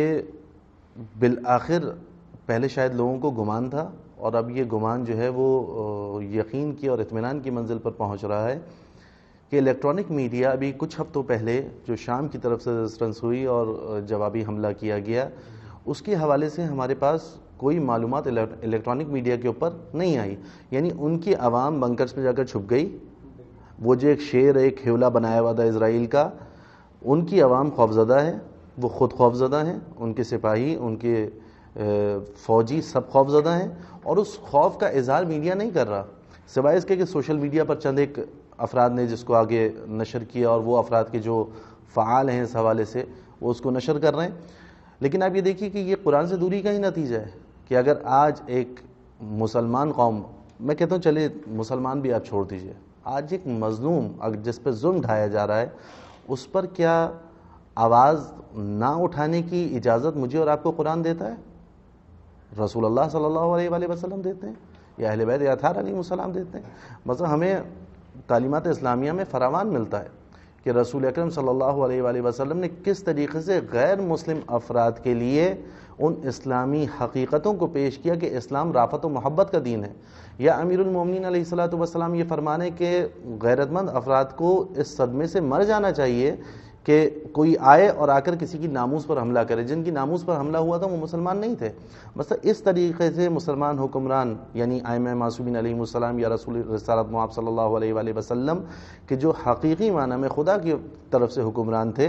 بالآخر پہلے شاید لوگوں کو گمان تھا، اور اب یہ گمان جو ہے وہ یقین کی اور اطمینان کی منزل پر پہنچ رہا ہے کہ الیکٹرانک میڈیا ابھی کچھ ہفتوں پہلے جو شام کی طرف سے ریزسٹنس ہوئی اور جوابی حملہ کیا گیا، اس کے حوالے سے ہمارے پاس کوئی معلومات الیکٹرانک میڈیا کے اوپر نہیں آئی، یعنی ان کی عوام بنکرز میں جا کر چھپ گئی۔ وہ جو ایک شیر، ایک حیولہ بنایا ہوا تھا اسرائیل کا، ان کی عوام خوفزدہ ہے، وہ خود خوفزدہ ہیں، ان کے سپاہی، ان کے فوجی سب خوفزدہ ہیں، اور اس خوف کا اظہار میڈیا نہیں کر رہا، سوائے اس کے کہ سوشل میڈیا پر چند ایک افراد نے جس کو آگے نشر کیا، اور وہ افراد کے جو فعال ہیں اس حوالے سے وہ اس کو نشر کر رہے ہیں۔ لیکن آپ یہ دیکھیے کہ یہ قرآن سے دوری کا ہی نتیجہ ہے کہ اگر آج ایک مسلمان قوم، میں کہتا ہوں چلے مسلمان بھی آپ چھوڑ دیجئے، آج ایک مظلوم جس پہ ظلم ڈھایا جا رہا ہے، اس پر کیا آواز نہ اٹھانے کی اجازت مجھے اور آپ کو قرآن دیتا ہے؟ رسول اللہ صلی اللہ علیہ وآلہ وسلم دیتے ہیں، یا اہل بیت اطہار علیہ السلام دیتے ہیں؟ مثلا ہمیں تعلیمات اسلامیہ میں فراوان ملتا ہے کہ رسول اکرم صلی اللہ علیہ وآلہ وسلم نے کس طریقے سے غیر مسلم افراد کے لیے ان اسلامی حقیقتوں کو پیش کیا کہ اسلام رافت و محبت کا دین ہے۔ یا امیر المومنین علیہ السلام یہ فرمانے کہ غیرت مند افراد کو اس صدمے سے مر جانا چاہیے کہ کوئی آئے اور آ کر کسی کی ناموس پر حملہ کرے، جن کی ناموس پر حملہ ہوا تھا وہ مسلمان نہیں تھے۔ مثلا اس طریقے سے مسلمان حکمران یعنی ائمہ معصومین علیہ السلام یا رسول رسالت مآب صلی اللہ علیہ وآلہ وسلم کہ جو حقیقی معنی میں خدا کی طرف سے حکمران تھے،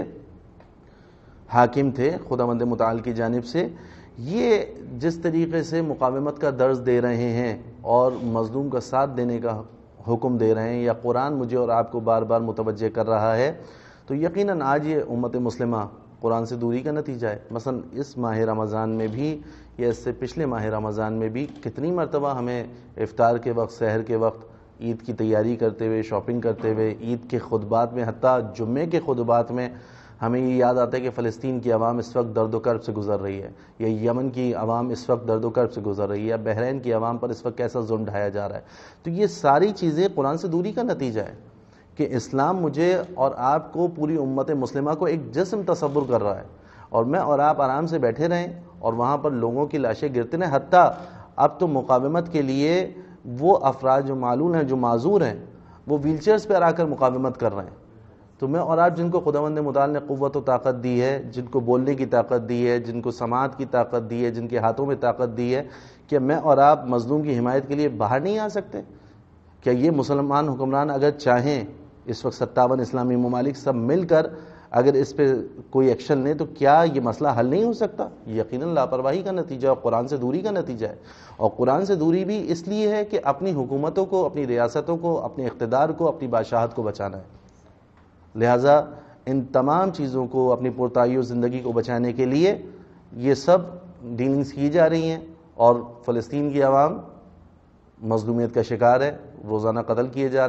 حاکم تھے خداوند متعال کی جانب سے، یہ جس طریقے سے مقاومت کا درس دے رہے ہیں اور مظلوم کا ساتھ دینے کا حکم دے رہے ہیں، یا قرآن مجھے اور آپ کو بار بار متوجہ کر رہا ہے، تو یقیناً آج یہ امت مسلمہ قرآن سے دوری کا نتیجہ ہے۔ مثلا اس ماہ رمضان میں بھی یا اس سے پچھلے ماہ رمضان میں بھی کتنی مرتبہ ہمیں افطار کے وقت، سحر کے وقت، عید کی تیاری کرتے ہوئے، شاپنگ کرتے ہوئے، عید کے خطبات میں، حتیٰ جمعے کے خطبات میں ہمیں یہ یاد آتا ہے کہ فلسطین کی عوام اس وقت درد و کرب سے گزر رہی ہے، یا یمن کی عوام اس وقت درد و کرب سے گزر رہی ہے، یا بحرین کی عوام پر اس وقت کیسا ظلم ڈھایا جا رہا ہے۔ تو یہ ساری چیزیں قرآن سے دوری کا نتیجہ ہے کہ اسلام مجھے اور آپ کو، پوری امت مسلمہ کو ایک جسم تصور کر رہا ہے، اور میں اور آپ آرام سے بیٹھے رہیں اور وہاں پر لوگوں کی لاشیں گرتے رہیں۔ حتیٰ اب تو مقاومت کے لیے وہ افراد جو معلول ہیں، جو معذور ہیں، وہ ویل چیئرز پر آ کر مقاومت کر رہے ہیں۔ تو میں اور آپ جن کو خداوند متعال نے قوت و طاقت دی ہے، جن کو بولنے کی طاقت دی ہے، جن کو سماعت کی طاقت دی ہے، جن کے ہاتھوں میں طاقت دی ہے، کہ میں اور آپ مظلوم کی حمایت کے لیے باہر نہیں آ سکتے؟ کیا یہ مسلمان حکمران اگر چاہیں، اس وقت 57 اسلامی ممالک سب مل کر اگر اس پہ کوئی ایکشن لیں، تو کیا یہ مسئلہ حل نہیں ہو سکتا؟ یقیناً لاپرواہی کا نتیجہ اور قرآن سے دوری کا نتیجہ ہے۔ اور قرآن سے دوری بھی اس لیے ہے کہ اپنی حکومتوں کو، اپنی ریاستوں کو، اپنے اقتدار کو، اپنی بادشاہت کو بچانا ہے۔ لہٰذا ان تمام چیزوں کو، اپنی پرتعیش زندگی کو بچانے کے لیے یہ سب ڈیلنگز کی جا رہی ہیں، اور فلسطین کی عوام مظلومیت کا شکار ہے، روزانہ قتل کیے جا رہے ہیں،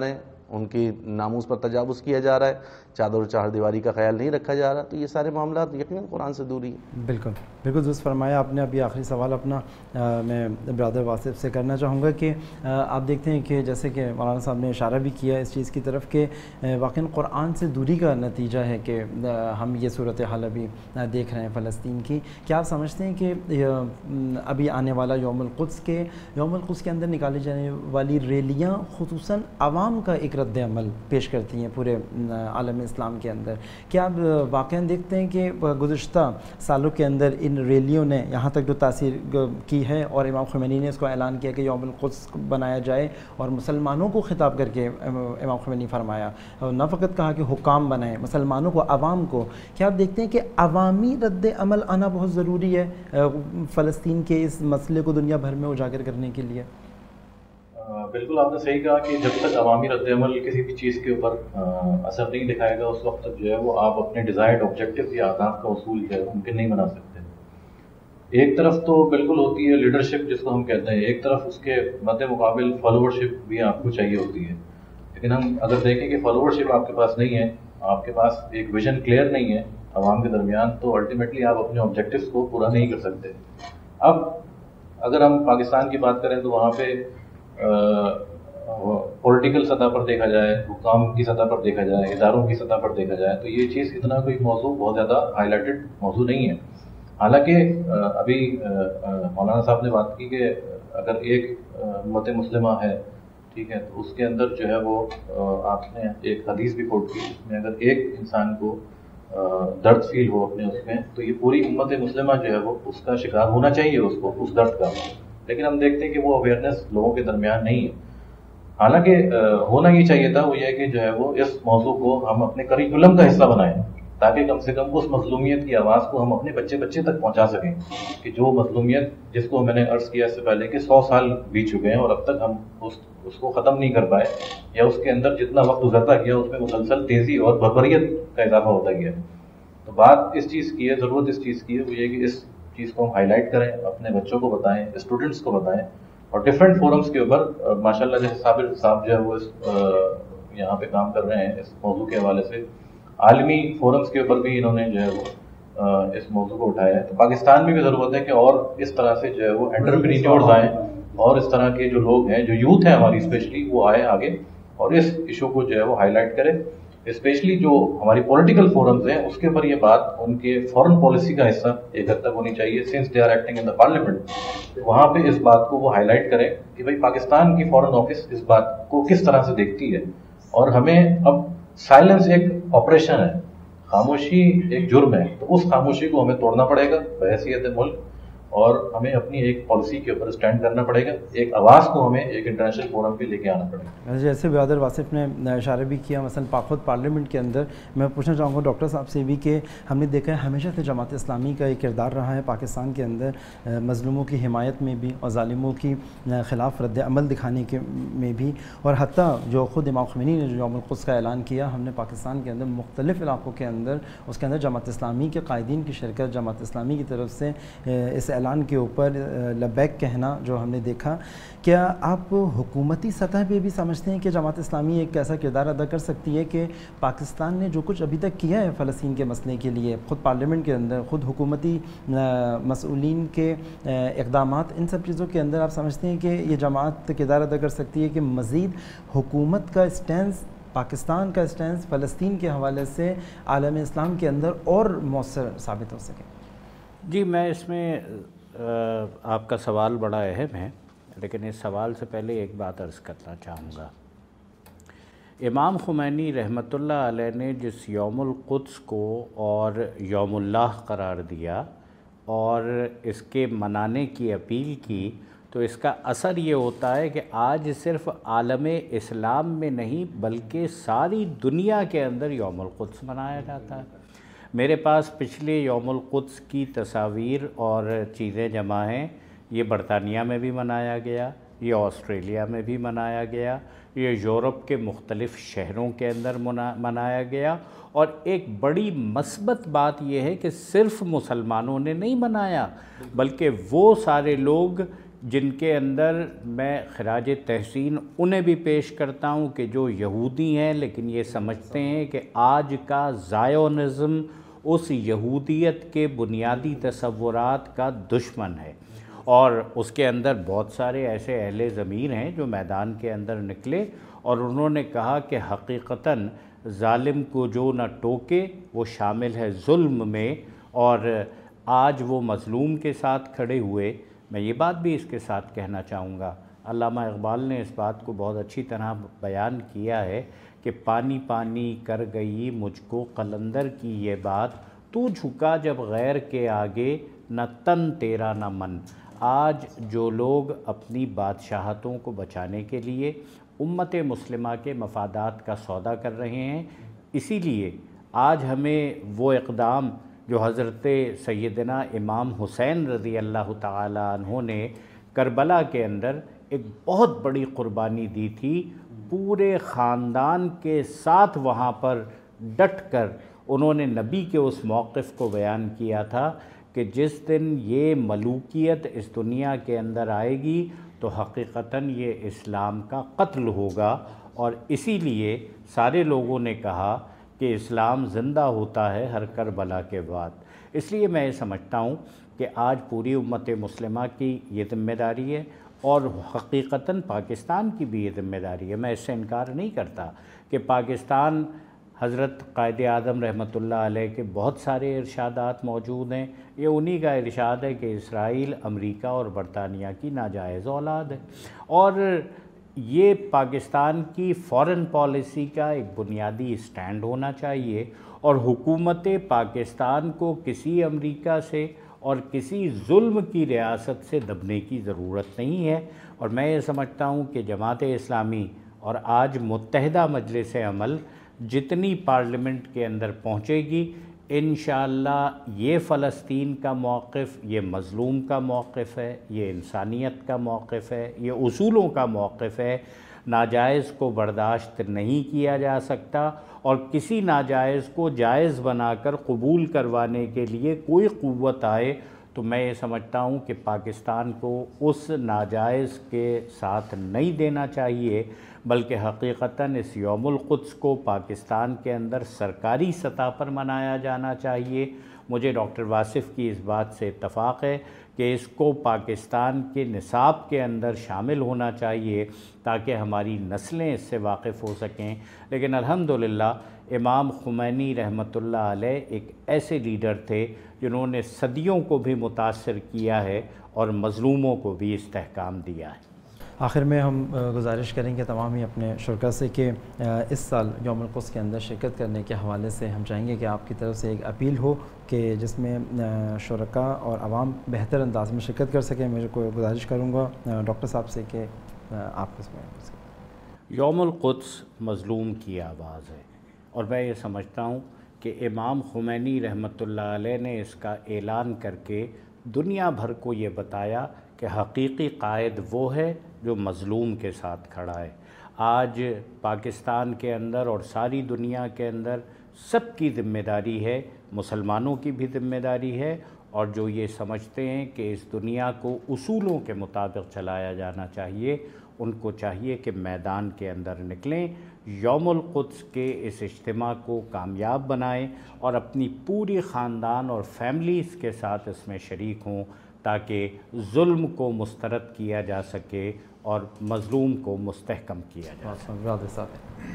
ان کی ناموس پر تجاوز کیا جا رہا ہے، چادر و چار دیواری کا خیال نہیں رکھا جا رہا، تو یہ سارے معاملات یقیناً قرآن سے دوری ہیں۔ بالکل بالکل درست فرمایا آپ نے۔ ابھی آخری سوال اپنا میں برادر واصف سے کرنا چاہوں گا کہ آپ دیکھتے ہیں کہ جیسے کہ مولانا صاحب نے اشارہ بھی کیا اس چیز کی طرف کہ واقعاً قرآن سے دوری کا نتیجہ ہے کہ ہم یہ صورتحال ابھی دیکھ رہے ہیں فلسطین کی۔ کیا آپ سمجھتے ہیں کہ ابھی آنے والا یوم القدس کے اندر نکالی جانے والی ریلیاں خصوصاً عوام کا ایک رد عمل پیش کرتی ہیں پورے عالم اسلام کے اندر؟ کیا آپ واقعاً دیکھتے ہیں کہ گزشتہ سالوں کے اندر ان ریلیوں نے یہاں تک جو تاثیر کی ہے، اور امام خمینی نے اس کو اعلان کیا کہ یوم القدس بنایا جائے، اور مسلمانوں کو خطاب کر کے امام خمینی فرمایا، نہ فقط کہا کہ حکام بنائیں، مسلمانوں کو، عوام کو، کیا آپ دیکھتے ہیں کہ عوامی رد عمل آنا بہت ضروری ہے فلسطین کے اس مسئلے کو دنیا بھر میں اجاگر کرنے کے لیے؟ بالکل آپ نے صحیح کہا کہ جب تک عوامی رد عمل کسی بھی چیز کے اوپر اثر نہیں دکھائے گا، اس وقت تک جو ہے وہ آپ اپنے ڈیزائرڈ آبجیکٹیو یا اہداف کا حصول جو ہے ممکن نہیں بنا سکتے۔ ایک طرف تو بالکل ہوتی ہے لیڈرشپ جس کو ہم کہتے ہیں، ایک طرف اس کے مد مقابل فالوورشپ بھی آپ کو چاہیے ہوتی ہے، لیکن ہم اگر دیکھیں کہ فالوورشپ آپ کے پاس نہیں ہے، آپ کے پاس ایک ویژن کلیئر نہیں ہے عوام کے درمیان، تو الٹیمیٹلی آپ اپنے آبجیکٹیوز کو پورا نہیں کر سکتے۔ اب اگر ہم پاکستان کی بات کریں تو وہاں پہ پولیٹیکل سطح پر دیکھا جائے، حکام کی سطح پر دیکھا جائے، اداروں کی سطح پر دیکھا جائے، تو یہ چیز اتنا کوئی موضوع بہت زیادہ ہائی لائٹڈ موضوع نہیں ہے۔ حالانکہ ابھی مولانا صاحب نے بات کی کہ اگر ایک امت مسلمہ ہے، ٹھیک ہے، تو اس کے اندر جو ہے وہ آپ نے ایک حدیث بھی کوٹ کی، اس میں اگر ایک انسان کو درد فیل ہو اپنے اس میں، تو یہ پوری امت مسلمہ جو ہے وہ اس کا شکار ہونا چاہیے، اس کو اس درد کا۔ لیکن ہم دیکھتے ہیں کہ وہ اویئرنیس لوگوں کے درمیان نہیں ہے۔ حالانکہ ہونا یہ چاہیے تھا، وہ یہ کہ جو ہے وہ اس موضوع کو ہم اپنے کریکولم کا حصہ بنائیں، تاکہ کم سے کم اس مظلومیت کی آواز کو ہم اپنے بچے تک پہنچا سکیں، کہ جو مظلومیت جس کو میں نے عرض کیا اس سے پہلے کہ 100 سال بیت چکے ہیں اور اب تک ہم اس کو ختم نہیں کر پائے، یا اس کے اندر جتنا وقت گزرتا گیا اس میں مسلسل تیزی اور بربریت کا اضافہ ہوتا گیا۔ تو بات اس چیز کی ہے، ضرورت اس چیز کی ہے، وہ یہ کہ اس چیز کو ہم ہائی لائٹ کریں، اپنے بچوں کو بتائیں، اسٹوڈنٹس کو بتائیں، اور ڈفرینٹ فورمز کے اوپر ماشاءاللہ جیسے صابر صاحب جو ہے وہ یہاں پہ کام کر رہے ہیں اس موضوع کے حوالے سے، عالمی فورمز کے اوپر بھی انہوں نے جو ہے وہ اس موضوع کو اٹھایا ہے۔ تو پاکستان میں بھی ضرورت ہے کہ اور اس طرح سے جو ہے وہ انٹرپرینیورز آئیں، اور اس طرح کے جو لوگ ہیں، جو یوتھ ہیں ہماری اسپیشلی، وہ آئے آگے اور اس ایشو کو جو ہے وہ ہائی لائٹ کرے۔ اسپیشلی جو ہماری پولیٹیکل فورمز ہیں اس کے اوپر یہ بات ان کے فورن پالیسی کا حصہ ایک حد تک ہونی چاہیے، since they are acting in the parliament, وہاں پہ اس بات کو وہ ہائی لائٹ کریں کہ بھائی پاکستان کی فورن آفس اس بات کو کس طرح سے دیکھتی ہے، اور ہمیں اب سائلنس ایک آپریشن ہے، خاموشی ایک جرم ہے، تو اس خاموشی کو ہمیں توڑنا پڑے گا بحیثیت ملک، اور ہمیں اپنی ایک پالیسی کے اوپر اسٹینڈ کرنا پڑے گا، ایک آواز کو ہمیں ایک انٹرنیشنل فورم پہ لے کے آنا پڑے گا۔ جیسے برادر واصف نے اشارہ بھی کیا مثلا خود پارلیمنٹ کے اندر، میں پوچھنا چاہوں گا ڈاکٹر صاحب سے بھی کہ ہم نے دیکھا ہے ہمیشہ سے جماعت اسلامی کا ایک کردار رہا ہے پاکستان کے اندر مظلوموں کی حمایت میں بھی اور ظالموں کی خلاف رد عمل دکھانے کے میں بھی، اور حتیٰ جو خود امام خمینی نے جو یوم القدس کا اعلان کیا، ہم نے پاکستان کے اندر مختلف علاقوں کے اندر اس کے اندر جماعت اسلامی کے قائدین کی شرکت، جماعت اسلامی کی طرف سے اس اعلان کے اوپر لبیک کہنا جو ہم نے دیکھا۔ کیا آپ حکومتی سطح پہ بھی سمجھتے ہیں کہ جماعت اسلامی ایک ایسا کردار ادا کر سکتی ہے کہ پاکستان نے جو کچھ ابھی تک کیا ہے فلسطین کے مسئلے کے لیے، خود پارلیمنٹ کے اندر، خود حکومتی مسئولین کے اقدامات، ان سب چیزوں کے اندر آپ سمجھتے ہیں کہ یہ جماعت کردار ادا کر سکتی ہے کہ مزید حکومت کا اسٹینس، پاکستان کا اسٹینس فلسطین کے حوالے سے عالم اسلام کے اندر اور مؤثر ثابت ہو سکے؟ جی، میں اس میں آپ کا سوال بڑا اہم ہے، لیکن اس سوال سے پہلے ایک بات عرض کرنا چاہوں گا۔ امام خمینی رحمۃ اللہ علیہ نے جس یوم القدس کو اور یوم اللہ قرار دیا اور اس کے منانے کی اپیل کی، تو اس کا اثر یہ ہوتا ہے کہ آج صرف عالم اسلام میں نہیں بلکہ ساری دنیا کے اندر یوم القدس منایا جاتا ہے۔ میرے پاس پچھلے یوم القدس کی تصاویر اور چیزیں جمع ہیں۔ یہ برطانیہ میں بھی منایا گیا، یہ آسٹریلیا میں بھی منایا گیا، یہ یورپ کے مختلف شہروں کے اندر منایا گیا، اور ایک بڑی مثبت بات یہ ہے کہ صرف مسلمانوں نے نہیں منایا، بلکہ وہ سارے لوگ جن کے اندر میں خراج تحسین انہیں بھی پیش کرتا ہوں کہ جو یہودی ہیں لیکن یہ سمجھتے ہیں کہ آج کا زائونزم اس یہودیت کے بنیادی تصورات کا دشمن ہے، اور اس کے اندر بہت سارے ایسے اہل ضمیر ہیں جو میدان کے اندر نکلے اور انہوں نے کہا کہ حقیقتاً ظالم کو جو نہ ٹوکے وہ شامل ہے ظلم میں، اور آج وہ مظلوم کے ساتھ کھڑے ہوئے۔ میں یہ بات بھی اس کے ساتھ کہنا چاہوں گا، علامہ اقبال نے اس بات کو بہت اچھی طرح بیان کیا ہے کہ پانی پانی کر گئی مجھ کو قلندر کی یہ بات، تو جھکا جب غیر کے آگے نہ تن تیرا نہ من۔ آج جو لوگ اپنی بادشاہتوں کو بچانے کے لیے امت مسلمہ کے مفادات کا سودا کر رہے ہیں، اسی لیے آج ہمیں وہ اقدام جو حضرت سیدنا امام حسین رضی اللہ تعالی عنہ نے کربلا کے اندر ایک بہت بڑی قربانی دی تھی، پورے خاندان کے ساتھ وہاں پر ڈٹ کر انہوں نے نبی کے اس موقف کو بیان کیا تھا کہ جس دن یہ ملوکیت اس دنیا کے اندر آئے گی تو حقیقتاً یہ اسلام کا قتل ہوگا، اور اسی لیے سارے لوگوں نے کہا کہ اسلام زندہ ہوتا ہے ہر کربلا کے بعد۔ اس لیے میں یہ سمجھتا ہوں کہ آج پوری امت مسلمہ کی یہ ذمہ داری ہے، اور حقیقتاً پاکستان کی بھی یہ ذمہ داری ہے۔ میں اس سے انکار نہیں کرتا کہ پاکستان حضرت قائد اعظم رحمۃ اللہ علیہ کے بہت سارے ارشادات موجود ہیں، یہ انہی کا ارشاد ہے کہ اسرائیل امریکہ اور برطانیہ کی ناجائز اولاد ہے، اور یہ پاکستان کی فارن پالیسی کا ایک بنیادی اسٹینڈ ہونا چاہیے، اور حکومت پاکستان کو کسی امریکہ سے اور کسی ظلم کی ریاست سے دبنے کی ضرورت نہیں ہے۔ اور میں یہ سمجھتا ہوں کہ جماعت اسلامی اور آج متحدہ مجلس عمل جتنی پارلیمنٹ کے اندر پہنچے گی، انشاءاللہ یہ فلسطین کا موقف، یہ مظلوم کا موقف ہے، یہ انسانیت کا موقف ہے، یہ اصولوں کا موقف ہے۔ ناجائز کو برداشت نہیں کیا جا سکتا، اور کسی ناجائز کو جائز بنا کر قبول کروانے کے لیے کوئی قوت آئے تو میں یہ سمجھتا ہوں کہ پاکستان کو اس ناجائز کے ساتھ نہیں دینا چاہیے، بلکہ حقیقتاً اس یوم القدس کو پاکستان کے اندر سرکاری سطح پر منایا جانا چاہیے۔ مجھے ڈاکٹر واصف کی اس بات سے اتفاق ہے کہ اس کو پاکستان کے نصاب کے اندر شامل ہونا چاہیے تاکہ ہماری نسلیں اس سے واقف ہو سکیں۔ لیکن الحمدللہ امام خمینی رحمۃ اللہ علیہ ایک ایسے لیڈر تھے جنہوں نے صدیوں کو بھی متاثر کیا ہے اور مظلوموں کو بھی استحکام دیا ہے۔ آخر میں ہم گزارش کریں گے تمام ہی اپنے شرکاء سے کہ اس سال یوم القدس کے اندر شرکت کرنے کے حوالے سے ہم چاہیں گے کہ آپ کی طرف سے ایک اپیل ہو کہ جس میں شرکاء اور عوام بہتر انداز میں شرکت کر سکیں۔ میں کو گزارش کروں گا ڈاکٹر صاحب سے کہ آپ اس میں یوم القدس مظلوم کی آواز ہے، اور میں یہ سمجھتا ہوں کہ امام خمینی رحمۃ اللہ علیہ نے اس کا اعلان کر کے دنیا بھر کو یہ بتایا کہ حقیقی قائد وہ ہے جو مظلوم کے ساتھ کھڑا ہے۔ آج پاکستان کے اندر اور ساری دنیا کے اندر سب کی ذمہ داری ہے، مسلمانوں کی بھی ذمہ داری ہے، اور جو یہ سمجھتے ہیں کہ اس دنیا کو اصولوں کے مطابق چلایا جانا چاہیے، ان کو چاہیے کہ میدان کے اندر نکلیں، یوم القدس کے اس اجتماع کو کامیاب بنائیں اور اپنی پوری خاندان اور فیملیز کے ساتھ اس میں شریک ہوں تاکہ ظلم کو مسترد کیا جا سکے اور مظلوم کو مستحکم کیا جا سکے۔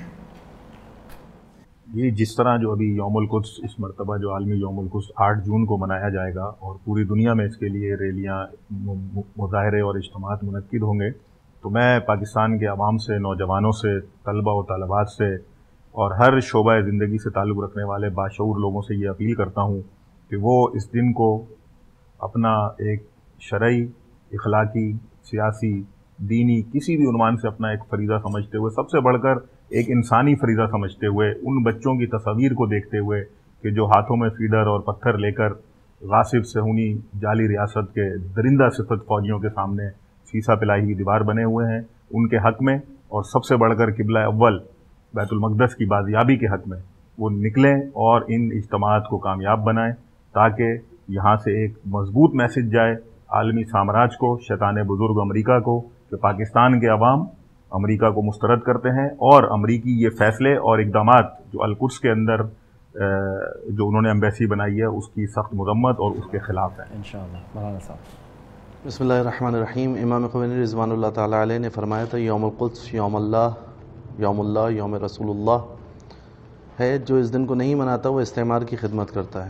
یہ جس طرح جو ابھی یوم القدس اس مرتبہ جو عالمی یوم القدس 8 جون کو منایا جائے گا اور پوری دنیا میں اس کے لیے ریلیاں، مظاہرے اور اجتماعات منعقد ہوں گے، تو میں پاکستان کے عوام سے، نوجوانوں سے، طلبہ و طالبات سے اور ہر شعبہ زندگی سے تعلق رکھنے والے باشعور لوگوں سے یہ اپیل کرتا ہوں کہ وہ اس دن کو اپنا ایک شرعی، اخلاقی، سیاسی، دینی کسی بھی عنوان سے اپنا ایک فریضہ سمجھتے ہوئے، سب سے بڑھ کر ایک انسانی فریضہ سمجھتے ہوئے، ان بچوں کی تصاویر کو دیکھتے ہوئے کہ جو ہاتھوں میں فیڈر اور پتھر لے کر غاصب صہیونی جعلی ریاست کے درندہ صفت فوجیوں کے سامنے سیسا پلائی ہوئی دیوار بنے ہوئے ہیں، ان کے حق میں، اور سب سے بڑھ کر قبلہ اول بیت المقدس کی بازیابی کے حق میں وہ نکلیں اور ان اجتماعات کو کامیاب بنائیں تاکہ یہاں سے ایک مضبوط میسج جائے عالمی سامراج کو, شیطان بزرگ امریکہ کو, کہ پاکستان کے عوام امریکہ کو مسترد کرتے ہیں, اور امریکی یہ فیصلے اور اقدامات جو القدس کے اندر جو انہوں نے ایمبیسی بنائی ہے اس کی سخت مذمت اور اس کے خلاف ہے انشاءاللہ. مولانا صاحب. بسم اللہ الرحمن الرحیم. امام خمینی رضوان اللہ تعالیٰ علیہ نے فرمایا تھا یوم القدس یوم اللہ یوم رسول اللہ ہے. جو اس دن کو نہیں مناتا وہ استعمار کی خدمت کرتا ہے.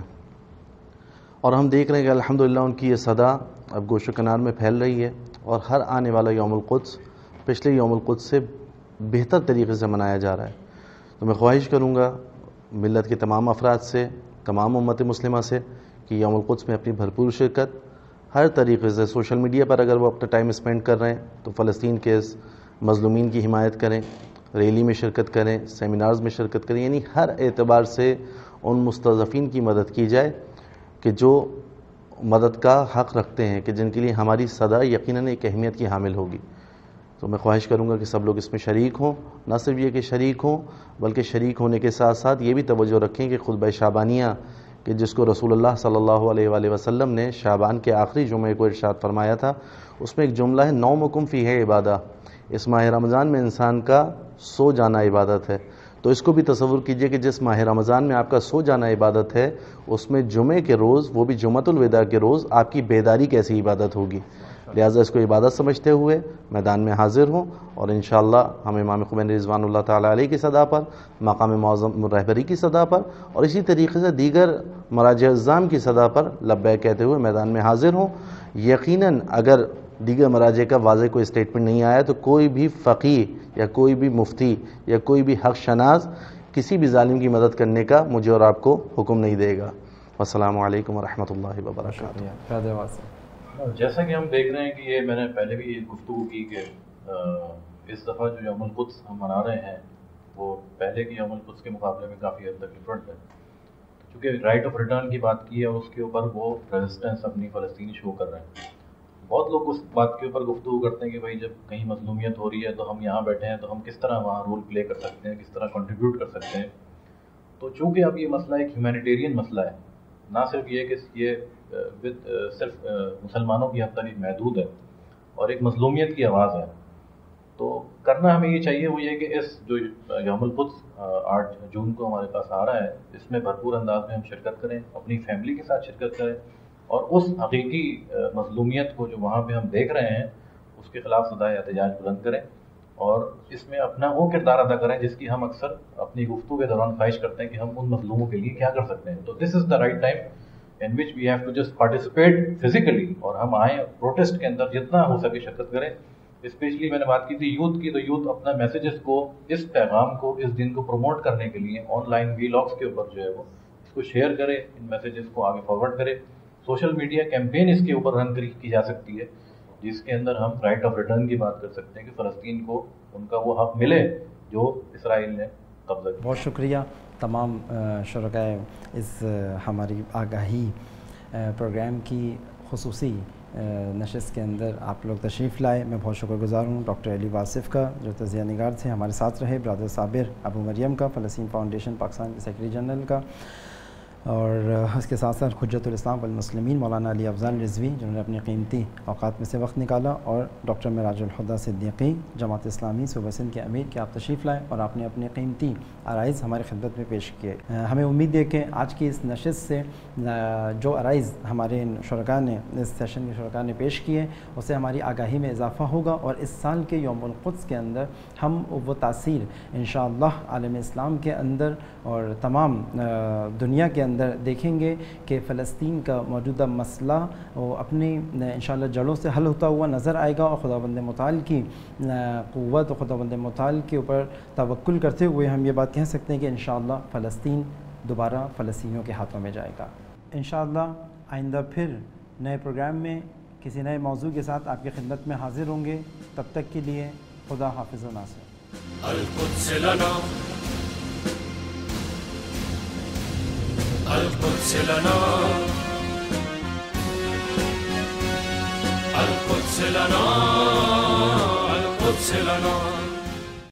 اور ہم دیکھ رہے ہیں کہ الحمدللہ ان کی یہ صدا اب گوش و کنار میں پھیل رہی ہے, اور ہر آنے والا یوم القدس پچھلے یوم القدس سے بہتر طریقے سے منایا جا رہا ہے. تو میں خواہش کروں گا ملت کے تمام افراد سے, تمام امت مسلمہ سے, کہ یوم القدس میں اپنی بھرپور شرکت ہر طریقے سے, سوشل میڈیا پر اگر وہ اپنا ٹائم اسپینڈ کر رہے ہیں تو فلسطین کے مظلومین کی حمایت کریں, ریلی میں شرکت کریں, سیمینارز میں شرکت کریں, یعنی ہر اعتبار سے ان مستضعفین کی مدد کی جائے کہ جو مدد کا حق رکھتے ہیں, کہ جن کے لیے ہماری صدا یقیناً ایک اہمیت کی حامل ہوگی. تو میں خواہش کروں گا کہ سب لوگ اس میں شریک ہوں. نہ صرف یہ کہ شریک ہوں بلکہ شریک ہونے کے ساتھ ساتھ یہ بھی توجہ رکھیں کہ خطبہ شعبانیہ کہ جس کو رسول اللہ صلی اللہ علیہ وآلہ وسلم نے شعبان کے آخری جمعے کو ارشاد فرمایا تھا, اس میں ایک جملہ ہے نومکم فیہ عبادہ. اس ماہ رمضان میں انسان کا سو جانا عبادت ہے. تو اس کو بھی تصور کیجئے کہ جس ماہ رمضان میں آپ کا سو جانا عبادت ہے, اس میں جمعے کے روز, وہ بھی جمعۃ الوداع کے روز, آپ کی بیداری کیسی عبادت ہوگی. لہٰذا اس کو عبادت سمجھتے ہوئے میدان میں حاضر ہوں, اور انشاءاللہ ہم امام خمینی رضوان اللہ تعالیٰ علیہ کی صدا پر, مقام معظم رہبری کی صدا پر, اور اسی طریقے سے دیگر مراجع اعظام کی صدا پر لبیک کہتے ہوئے میدان میں حاضر ہوں. یقیناً اگر دیگر مراجع کا واضح کوئی اسٹیٹمنٹ نہیں آیا تو کوئی بھی فقیہ یا کوئی بھی مفتی یا کوئی بھی حق شناس کسی بھی ظالم کی مدد کرنے کا مجھے اور آپ کو حکم نہیں دے گا. والسلام علیکم ورحمۃ اللہ وبرکاتہ. جیسا کہ ہم دیکھ رہے ہیں کہ یہ میں نے پہلے بھی گفتگو کی کہ اس دفعہ جو یوم القدس ہم منا رہے ہیں وہ پہلے کے یوم القدس کے مقابلے میں کافی حد تک ڈفرینٹ ہے. چونکہ رائٹ آف ریٹرن کی بات کی ہے اور اس کے اوپر وہ ریزسٹنس اپنی فلسطینی شو کر رہے ہیں. بہت لوگ اس بات کے اوپر گفتگو کرتے ہیں کہ بھائی جب کہیں مظلومیت ہو رہی ہے تو ہم یہاں بیٹھے ہیں تو ہم کس طرح وہاں رول پلے کر سکتے ہیں, کس طرح کنٹریبیوٹ کر سکتے ہیں. تو چونکہ اب یہ مسئلہ ایک ہیومینیٹیرین مسئلہ ہے, نہ صرف یہ کہ یہ صرف مسلمانوں کی حد تک محدود ہے اور ایک مظلومیت کی آواز ہے, تو کرنا ہمیں یہ چاہیے وہ یہ کہ اس جو یوم القدس 8 جون کو ہمارے پاس آ رہا ہے اس میں بھرپور انداز میں ہم شرکت کریں, اپنی فیملی کے ساتھ شرکت کریں, اور اس حقیقی مظلومیت کو جو وہاں پہ ہم دیکھ رہے ہیں اس کے خلاف صدائے احتجاج بلند کریں, اور اس میں اپنا وہ کردار ادا کریں جس کی ہم اکثر اپنی گفتگو کے دوران خواہش کرتے ہیں کہ ہم ان مظلوموں کے لیے کیا کر سکتے ہیں. تو this is the right time in which we have to just participate physically, اور ہم آئیں پروٹیسٹ کے اندر جتنا ہو سکے شرکت کریں. اسپیشلی میں نے بات کی تھی یوتھ کی, تو یوتھ اپنا میسیجز کو, اس پیغام کو, اس دن کو پروموٹ کرنے کے لیے آن لائن ویلاگس کے اوپر جو ہے وہ اس کو شیئر کرے, ان میسیجز کو آگے فارورڈ کرے. سوشل میڈیا کیمپین اس کے اوپر رن کی جا سکتی ہے جس کے اندر ہم رائٹ آف ریٹرن کی بات کر سکتے ہیں کہ فلسطین کو ان کا وہ حق ملے جو اسرائیل نے قبضہ کیا. بہت شکریہ تمام شرکائے اس ہماری آگاہی پروگرام کی خصوصی نشست کے اندر آپ لوگ تشریف لائے. میں بہت شکر گزار ہوں ڈاکٹر علی واصف کا جو تجزیہ نگار تھے, ہمارے ساتھ رہے برادر صابر ابو مریم کا, فلسطین فاؤنڈیشن پاکستان کے سیکرٹری جنرل کا, اور اس کے ساتھ ساتھ حجت الاسلام والمسلمین مولانا علی افضل رضوی جنہوں نے اپنی قیمتی اوقات میں سے وقت نکالا, اور ڈاکٹر معراج الہدیٰ صدیقی جماعت اسلامی صوبہ سندھ کے امیر کہ آپ تشریف لائیں اور آپ نے اپنے قیمتی عرائض ہماری خدمت میں پیش کیے. ہمیں امید ہے کہ آج کی اس نشست سے جو عرائض ہمارے شرکاء نے, اس سیشن کے شرکاء نے پیش کیے, اس سے ہماری آگاہی میں اضافہ ہوگا, اور اس سال کے یوم القدس کے اندر ہم وہ تاثیر انشاءاللہ عالم اسلام کے اندر اور تمام دنیا کے اندر دیکھیں گے کہ فلسطین کا موجودہ مسئلہ وہ اپنی انشاءاللہ جڑوں سے حل ہوتا ہوا نظر آئے گا, اور خداوند متعال کی قوت اور خداوند متعال کے اوپر توکل کرتے ہوئے ہم یہ بات کہہ سکتے ہیں کہ انشاءاللہ فلسطین دوبارہ فلسطینیوں کے ہاتھوں میں جائے گا. انشاءاللہ آئندہ پھر نئے پروگرام میں کسی نئے موضوع کے ساتھ آپ کی خدمت میں حاضر ہوں گے. تب تک کے لیے خدا حافظ و ناصر. القدس لنا القدس لنا القدس لنا القدس لنا